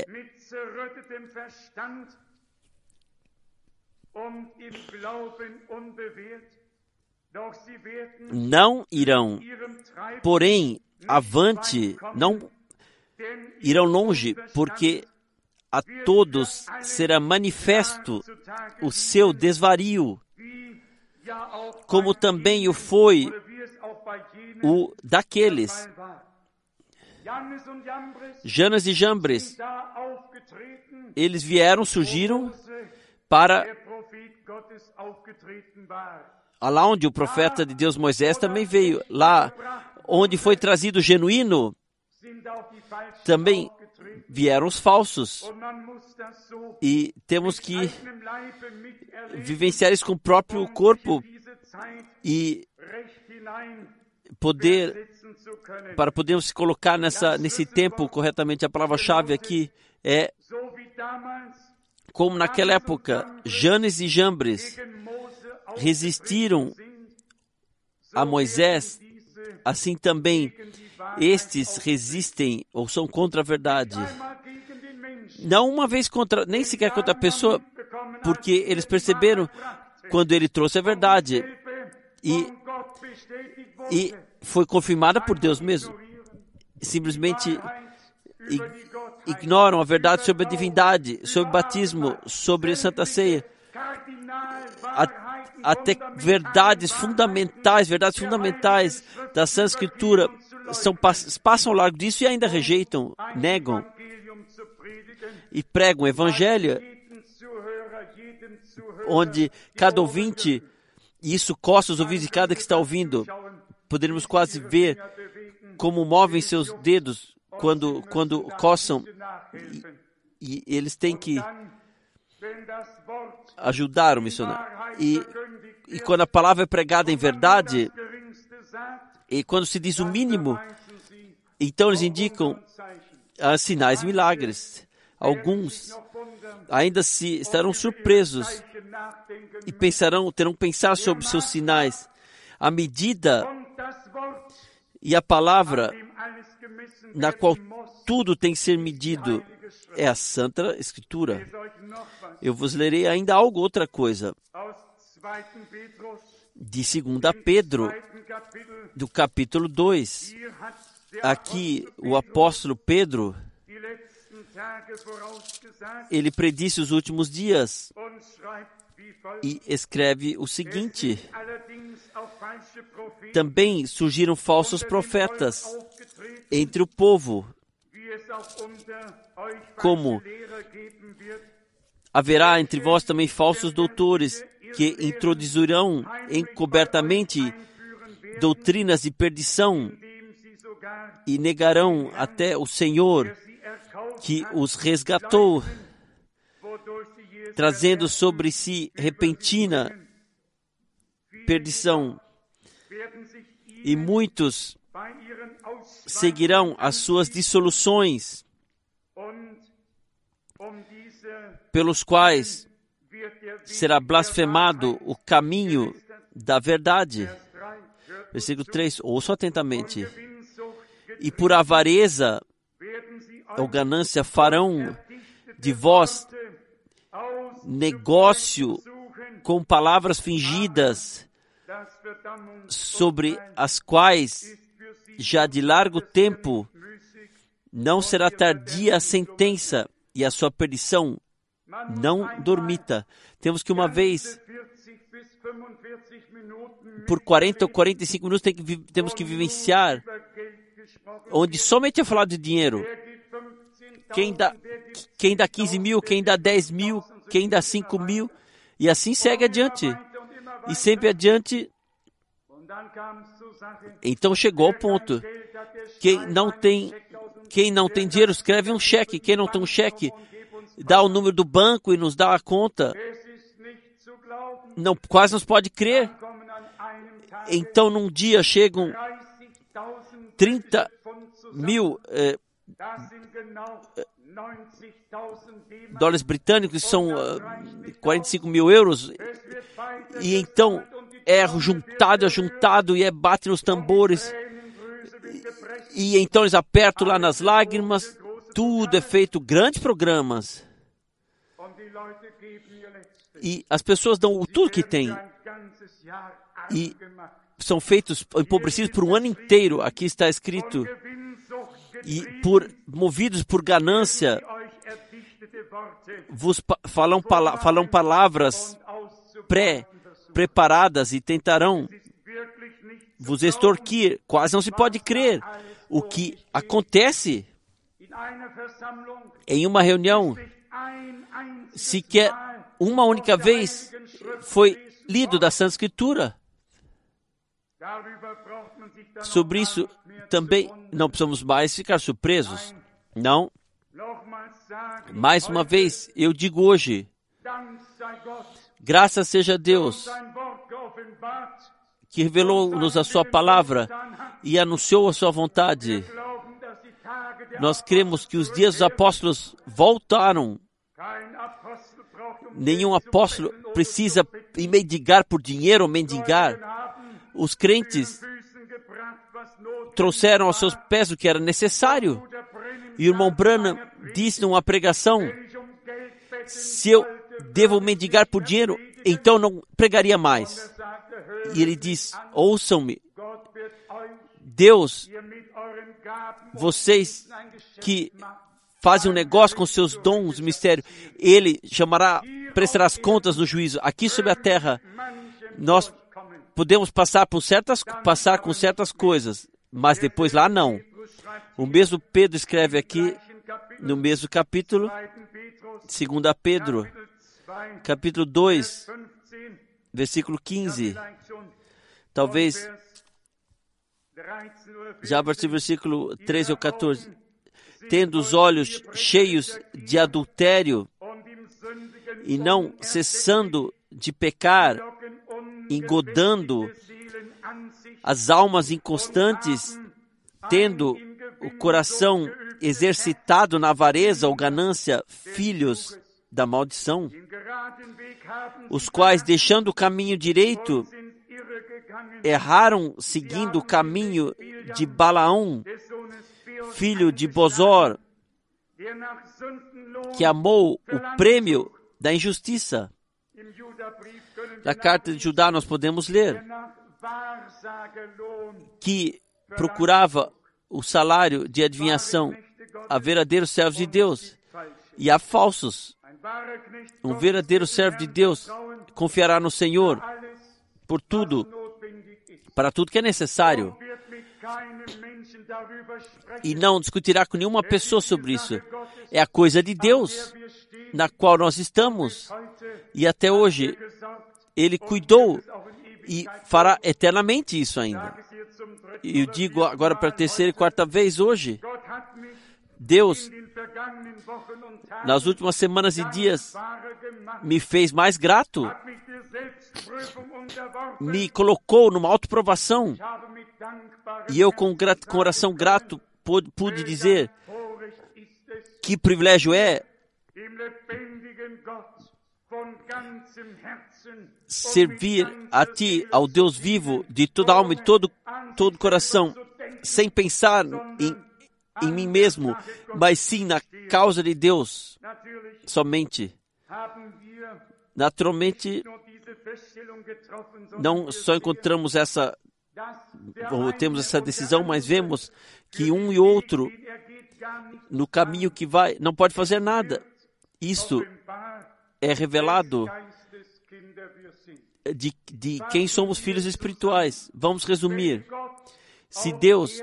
não irão, porém, avante, não, irão longe, porque a todos será manifesto o seu desvario, como também o foi o daqueles. Janas e Jambres, eles vieram, surgiram para lá onde o profeta de Deus Moisés também veio. Lá onde foi trazido o genuíno, também vieram os falsos. E temos que vivenciar isso com o próprio corpo e poder, para podermos se colocar nessa, nesse tempo corretamente. A palavra-chave aqui é, como naquela época, Janes e Jambres resistiram a Moisés, assim também estes resistem ou são contra a verdade. Não uma vez contra, nem sequer contra a pessoa, porque eles perceberam quando ele trouxe a verdade e, e foi confirmada por Deus mesmo. Simplesmente ignoram a verdade sobre a divindade, sobre o batismo, sobre a Santa Ceia. Até verdades fundamentais, verdades fundamentais da Santa Escritura são, passam ao largo disso e ainda rejeitam, negam e pregam o Evangelho, onde cada ouvinte, e isso coça os ouvidos de cada que está ouvindo. Poderíamos quase ver como movem seus dedos quando, quando coçam, e, e eles têm que ajudar o missionário. E, e quando a palavra é pregada em verdade, e quando se diz o mínimo, então eles indicam ah, sinais e milagres. Alguns ainda se estarão surpresos e pensarão, terão que pensar sobre seus sinais. A medida e a palavra na qual tudo tem que ser medido é a Santa Escritura. Eu vos lerei ainda algo, outra coisa. De segunda Pedro, do capítulo dois. Aqui o apóstolo Pedro, ele predisse os últimos dias e escreve o seguinte: também surgiram falsos profetas entre o povo, como haverá entre vós também falsos doutores que introduzirão encobertamente doutrinas de perdição e negarão até o Senhor que os resgatou, trazendo sobre si repentina perdição. E muitos seguirão as suas dissoluções, pelos quais será blasfemado o caminho da verdade. Versículo três, ouçam atentamente. E por avareza ou ganância farão de vós negócio com palavras fingidas, sobre as quais já de largo tempo não será tardia a sentença e a sua perdição não dormita. Temos que uma vez, por quarenta ou quarenta e cinco minutos, tem que, temos que vivenciar, onde somente é falado de dinheiro. Quem dá, quem dá quinze mil, quem dá dez mil, quem dá cinco mil, e assim segue adiante. E sempre adiante. Então chegou ao ponto. Quem não tem, quem não tem dinheiro, escreve um cheque. Quem não tem um cheque, dá o número do banco e nos dá a conta. Não, quase não se pode crer. Então, num dia chegam trinta mil eh, dólares britânicos, são uh, quarenta e cinco mil euros, e então é juntado, é juntado, e é bate nos tambores, e, e então eles apertam lá nas lágrimas, tudo é feito, grandes programas, e as pessoas dão tudo que têm, e são feitos, empobrecidos por um ano inteiro. Aqui está escrito, e por, movidos por ganância, vos pa- falam, pala- falam palavras pré-preparadas e tentarão vos extorquir. Quase não se pode crer o que acontece em uma reunião. Sequer uma única vez foi lido da Santa Escritura. Sobre isso também não precisamos mais ficar surpresos. Não. Mais uma vez, eu digo hoje, graças seja a Deus, que revelou-nos a sua palavra e anunciou a sua vontade. Nós cremos que os dias dos apóstolos voltaram. Nenhum apóstolo precisa mendigar por dinheiro ou mendigar. Os crentes trouxeram aos seus pés o que era necessário. E o irmão Branham disse numa pregação, se eu devo mendigar por dinheiro, então não pregaria mais. E ele diz, ouçam-me, Deus, vocês que fazem um negócio com seus dons, mistério, Ele chamará, prestará as contas no juízo. Aqui sobre a terra, nós podemos passar por certas, passar com certas coisas, mas depois lá não. O mesmo Pedro escreve aqui, no mesmo capítulo, segundo Pedro, capítulo dois, versículo quinze. Talvez, já a partir do versículo treze ou quatorze. Tendo os olhos cheios de adultério e não cessando de pecar, engodando as almas inconstantes, tendo o coração exercitado na avareza ou ganância, filhos da maldição, os quais, deixando o caminho direito, erraram seguindo o caminho de Balaão, filho de Bozor, que amou o prêmio da injustiça. Na carta de Judá nós podemos ler que procurava o salário de adivinhação a verdadeiros servos de Deus, e há falsos. Um verdadeiro servo de Deus confiará no Senhor por tudo, para tudo que é necessário, e não discutirá com nenhuma pessoa sobre isso. É a coisa de Deus na qual nós estamos, e até hoje Ele cuidou e fará eternamente isso ainda. E eu digo agora para a terceira e quarta vez hoje, Deus, nas últimas semanas e dias, me fez mais grato, me colocou numa autoprovação, e eu com gra- coração grato pude, pude dizer que privilégio é servir a Ti, ao Deus vivo, de toda alma e todo, todo coração, sem pensar em, em mim mesmo, mas sim na causa de Deus, somente. Naturalmente, não só encontramos essa, ou temos essa decisão, mas vemos que um e outro, no caminho que vai, não pode fazer nada. Isso é revelado de, de quem somos filhos espirituais. Vamos resumir. Se Deus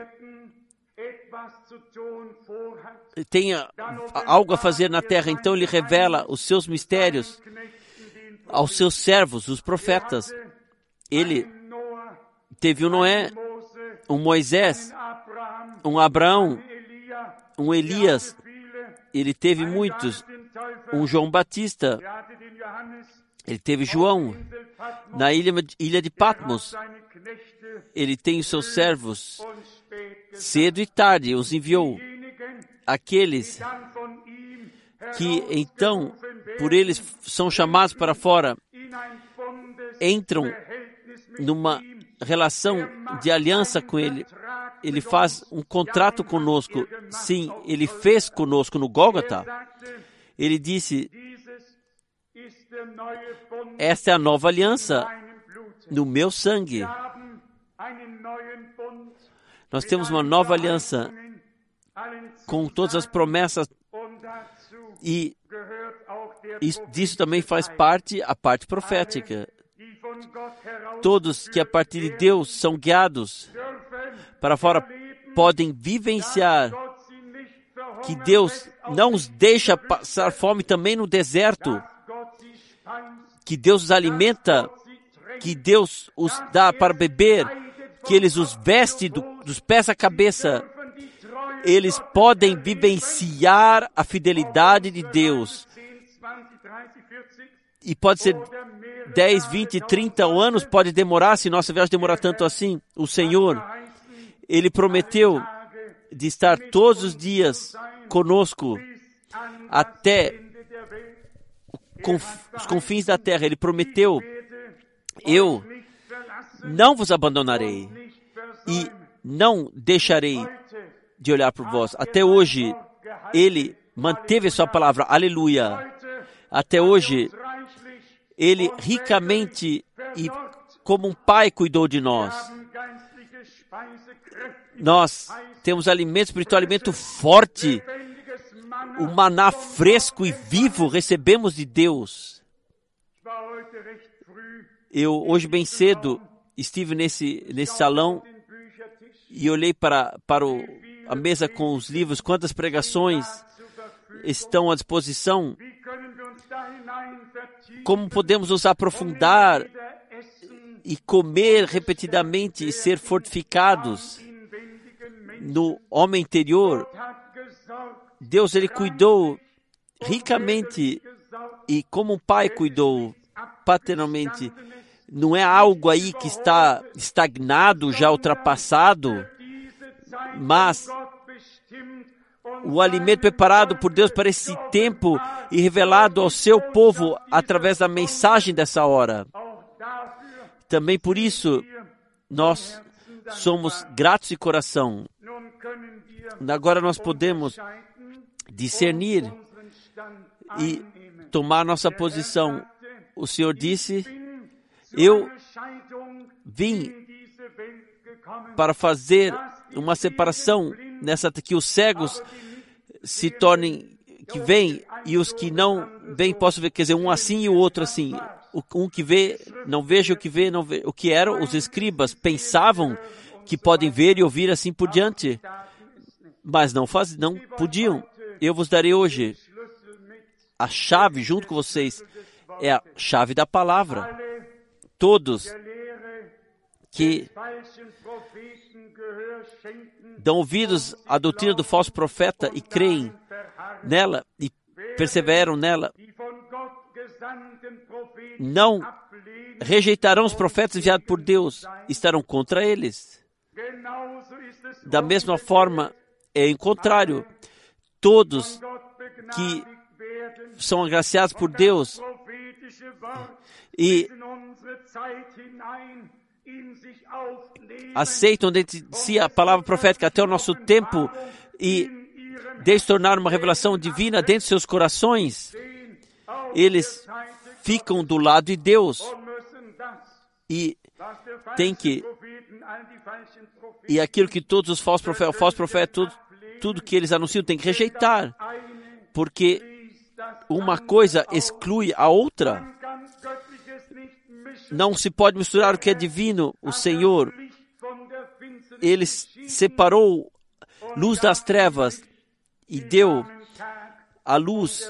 tem algo a fazer na terra, então Ele revela os seus mistérios aos seus servos, os profetas. Ele teve um Noé, um Moisés, um Abraão, um Elias. Ele teve muitos. Um João Batista. Ele teve João. Na ilha, ilha de Patmos, Ele tem os seus servos. Cedo e tarde os enviou. Aqueles que, então, por eles são chamados para fora, entram numa relação de aliança com Ele. Ele faz um contrato conosco. Sim, Ele fez conosco no Gólgota. Ele disse, esta é a nova aliança no meu sangue. Nós temos uma nova aliança com todas as promessas, e isso, disso também faz parte a parte profética. Todos que a partir de Deus são guiados para fora podem vivenciar que Deus não os deixa passar fome também no deserto, que Deus os alimenta, que Deus os dá para beber, que Ele os veste do, dos pés à cabeça. Eles podem vivenciar a fidelidade de Deus. E pode ser dez, vinte, trinta anos, pode demorar, se nossa viagem demorar tanto assim. O Senhor, Ele prometeu de estar todos os dias conosco até os confins da terra. Ele prometeu: eu não vos abandonarei e não deixarei de olhar por vós. Até hoje, Ele manteve a sua palavra. Aleluia. Até hoje, Ele ricamente e como um pai cuidou de nós. Nós temos alimento espiritual, alimento forte, o maná fresco e vivo recebemos de Deus. Eu, hoje bem cedo, estive nesse, nesse salão e olhei para, para o, a mesa com os livros, quantas pregações estão à disposição. Como podemos nos aprofundar e comer repetidamente e ser fortificados no homem interior. Deus, Ele cuidou ricamente e como um pai cuidou paternalmente. Não é algo aí que está estagnado, já ultrapassado, mas o alimento preparado por Deus para esse tempo e revelado ao seu povo através da mensagem dessa hora. Também por isso, nós somos gratos de coração. Agora nós podemos discernir e tomar nossa posição. O Senhor disse: eu vim para fazer uma separação nessa, que os cegos se tornem, que vêm, e os que não vêm possam ver, quer dizer, um assim e o outro assim. Um que vê, não veja, o que vê, não vê. O que eram os escribas pensavam que podem ver e ouvir assim por diante, mas não faz, não podiam. Eu vos darei hoje a chave junto com vocês, é a chave da palavra. Todos que dão ouvidos à doutrina do falso profeta e creem nela e perseveram nela, não rejeitarão os profetas enviados por Deus, estarão contra eles. Da mesma forma, é em contrário. Todos que são agraciados por Deus e aceitam dentro de si a palavra profética até o nosso tempo e deixam tornar uma revelação divina dentro de seus corações, eles ficam do lado de Deus e tem que e aquilo que todos os falsos profetas, falsos profetas tudo, tudo que eles anunciam tem que rejeitar, porque uma coisa exclui a outra. Não se pode misturar o que é divino. O Senhor, Ele separou luz das trevas e deu a luz,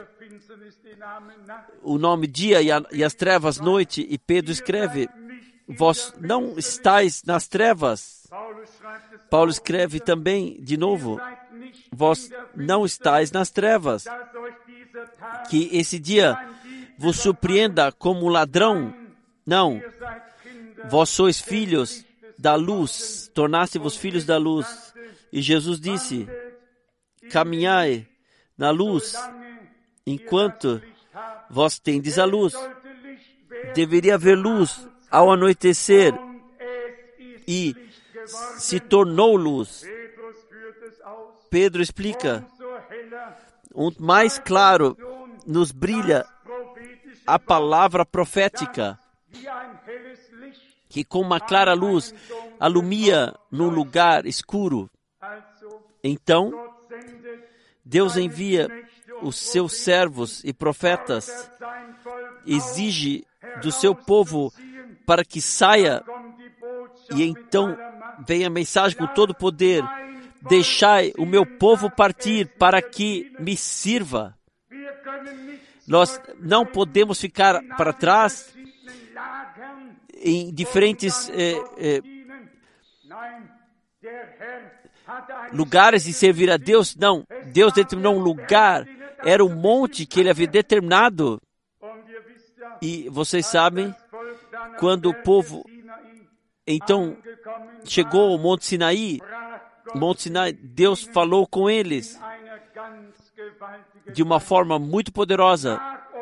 o nome dia e, a, e as trevas noite. E Pedro escreve: vós não estáis nas trevas. Paulo escreve também, de novo: vós não estáis nas trevas. Que esse dia vos surpreenda como um ladrão. Não, vós sois filhos da luz, tornaste-vos filhos da luz. E Jesus disse: caminhai na luz, enquanto vós tendes a luz. Deveria haver luz ao anoitecer, e se tornou luz. Pedro explica: um mais claro nos brilha a palavra profética, que com uma clara luz alumia num lugar escuro. Então, Deus envia os seus servos e profetas, exige do seu povo para que saia, e então vem a mensagem com todo o poder: deixai o meu povo partir para que me sirva. Nós não podemos ficar para trás em diferentes eh, eh, lugares de servir a Deus. Não, Deus determinou um lugar, era um monte que Ele havia determinado. E vocês sabem, quando o povo então chegou ao Monte Sinaí, Monte Sinai, Deus falou com eles de uma forma muito poderosa.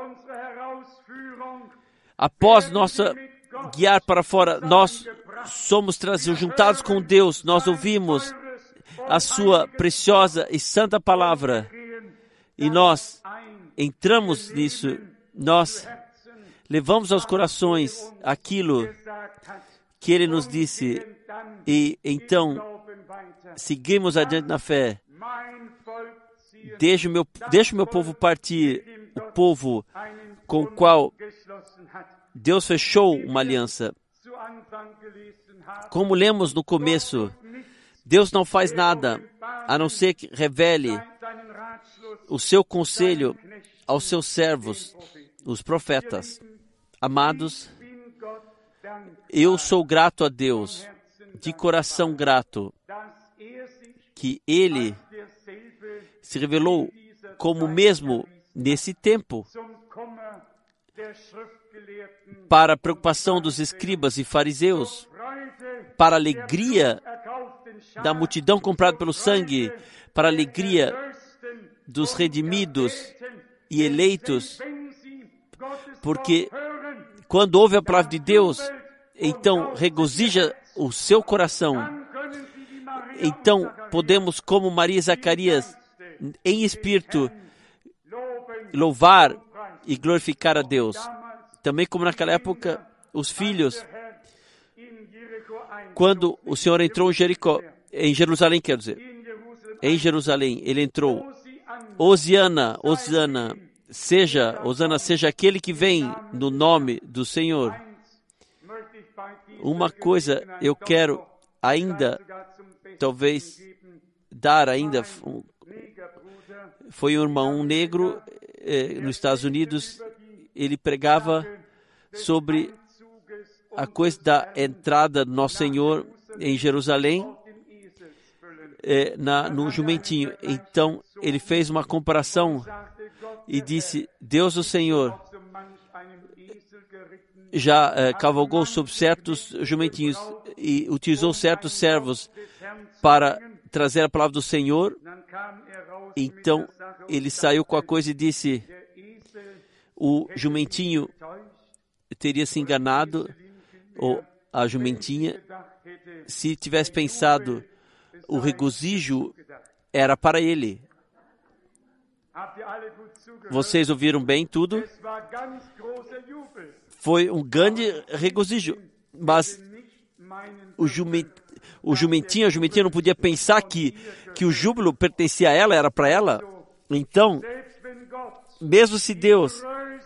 Após nossa guiar para fora, nós somos trazidos, juntados com Deus, nós ouvimos a sua preciosa e santa palavra, e nós entramos nisso, nós levamos aos corações aquilo que Ele nos disse, e então seguimos adiante na fé. Deixa o meu, deixa o meu povo partir, o povo com o qual Deus fechou uma aliança. Como lemos no começo, Deus não faz nada a não ser que revele o seu conselho aos seus servos, os profetas. Amados, eu sou grato a Deus, de coração grato, que Ele se revelou como mesmo nesse tempo, para a preocupação dos escribas e fariseus, para a alegria da multidão comprada pelo sangue, para a alegria dos redimidos e eleitos, porque quando ouve a palavra de Deus, então regozija o seu coração. Então podemos, como Maria e Zacarias, em espírito, louvar e glorificar a Deus. Também como naquela época, os filhos, quando o Senhor entrou em Jericó, em Jerusalém, quer dizer, em Jerusalém, Ele entrou. Hosiana, Hosana, seja, Hosana, seja aquele que vem no nome do Senhor. Uma coisa eu quero ainda, talvez, dar ainda, foi um irmão negro eh, nos Estados Unidos, ele pregava sobre a coisa da entrada do Nosso Senhor em Jerusalém, eh, na, no jumentinho. Então, ele fez uma comparação e disse: Deus, o Senhor, já eh, cavalgou sobre certos jumentinhos e utilizou certos servos para trazer a palavra do Senhor. Então, ele saiu com a coisa e disse: o jumentinho teria se enganado, ou a jumentinha, se tivesse pensado o regozijo era para ele. Vocês ouviram bem tudo? Foi um grande regozijo, mas o, jument, o jumentinho, a jumentinha não podia pensar que, que o júbilo pertencia a ela, era para ela. Então, mesmo se Deus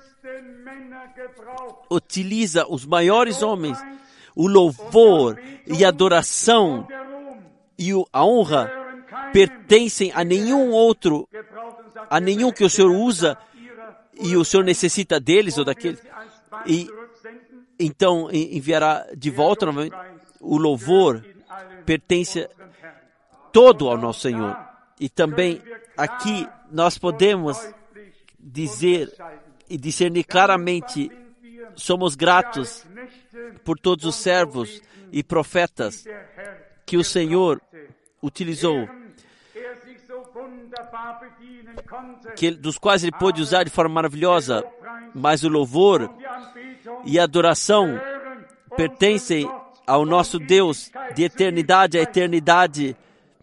utiliza os maiores homens, o louvor e a adoração e a honra pertencem a nenhum outro, a nenhum que o Senhor usa e o Senhor necessita deles ou daqueles. E então enviará de volta o louvor pertence todo ao nosso Senhor. E também aqui nós podemos dizer e discernir claramente: somos gratos por todos os servos e profetas que o Senhor utilizou, que, dos quais Ele pôde usar de forma maravilhosa, mas o louvor e a adoração pertencem ao nosso Deus de eternidade a eternidade.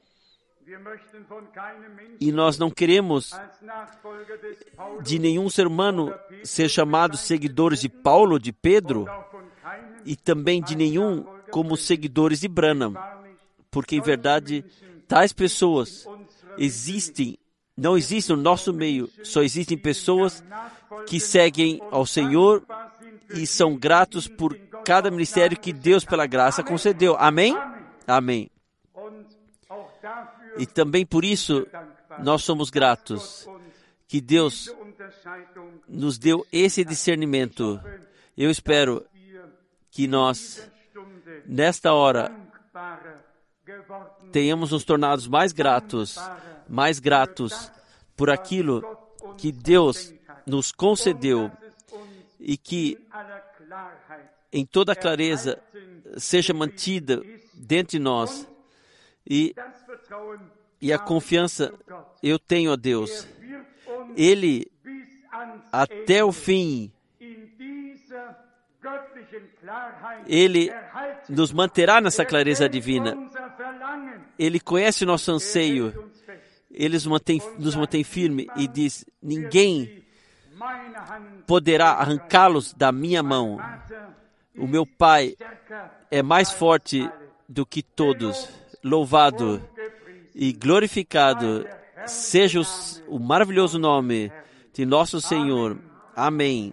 E nós não queremos de nenhum ser humano ser chamados seguidores de Paulo, de Pedro, e também de nenhum como seguidores de Branham, porque em verdade tais pessoas existem não existe no nosso meio. Só existem pessoas que seguem ao Senhor e são gratos por cada ministério que Deus, pela graça, concedeu. Amém? Amém. E também por isso nós somos gratos que Deus nos deu esse discernimento. Eu espero que nós, nesta hora, tenhamos nos tornado mais gratos, mais gratos por aquilo que Deus nos concedeu e que em toda clareza seja mantida dentro de nós. E, e a confiança eu tenho a Deus. Ele, até o fim, Ele nos manterá nessa clareza divina. Ele conhece o nosso anseio. Ele nos mantém, nos mantém firme e diz: ninguém poderá arrancá-los da minha mão. O meu Pai é mais forte do que todos. Louvado e glorificado seja o maravilhoso nome de nosso Senhor. Amém.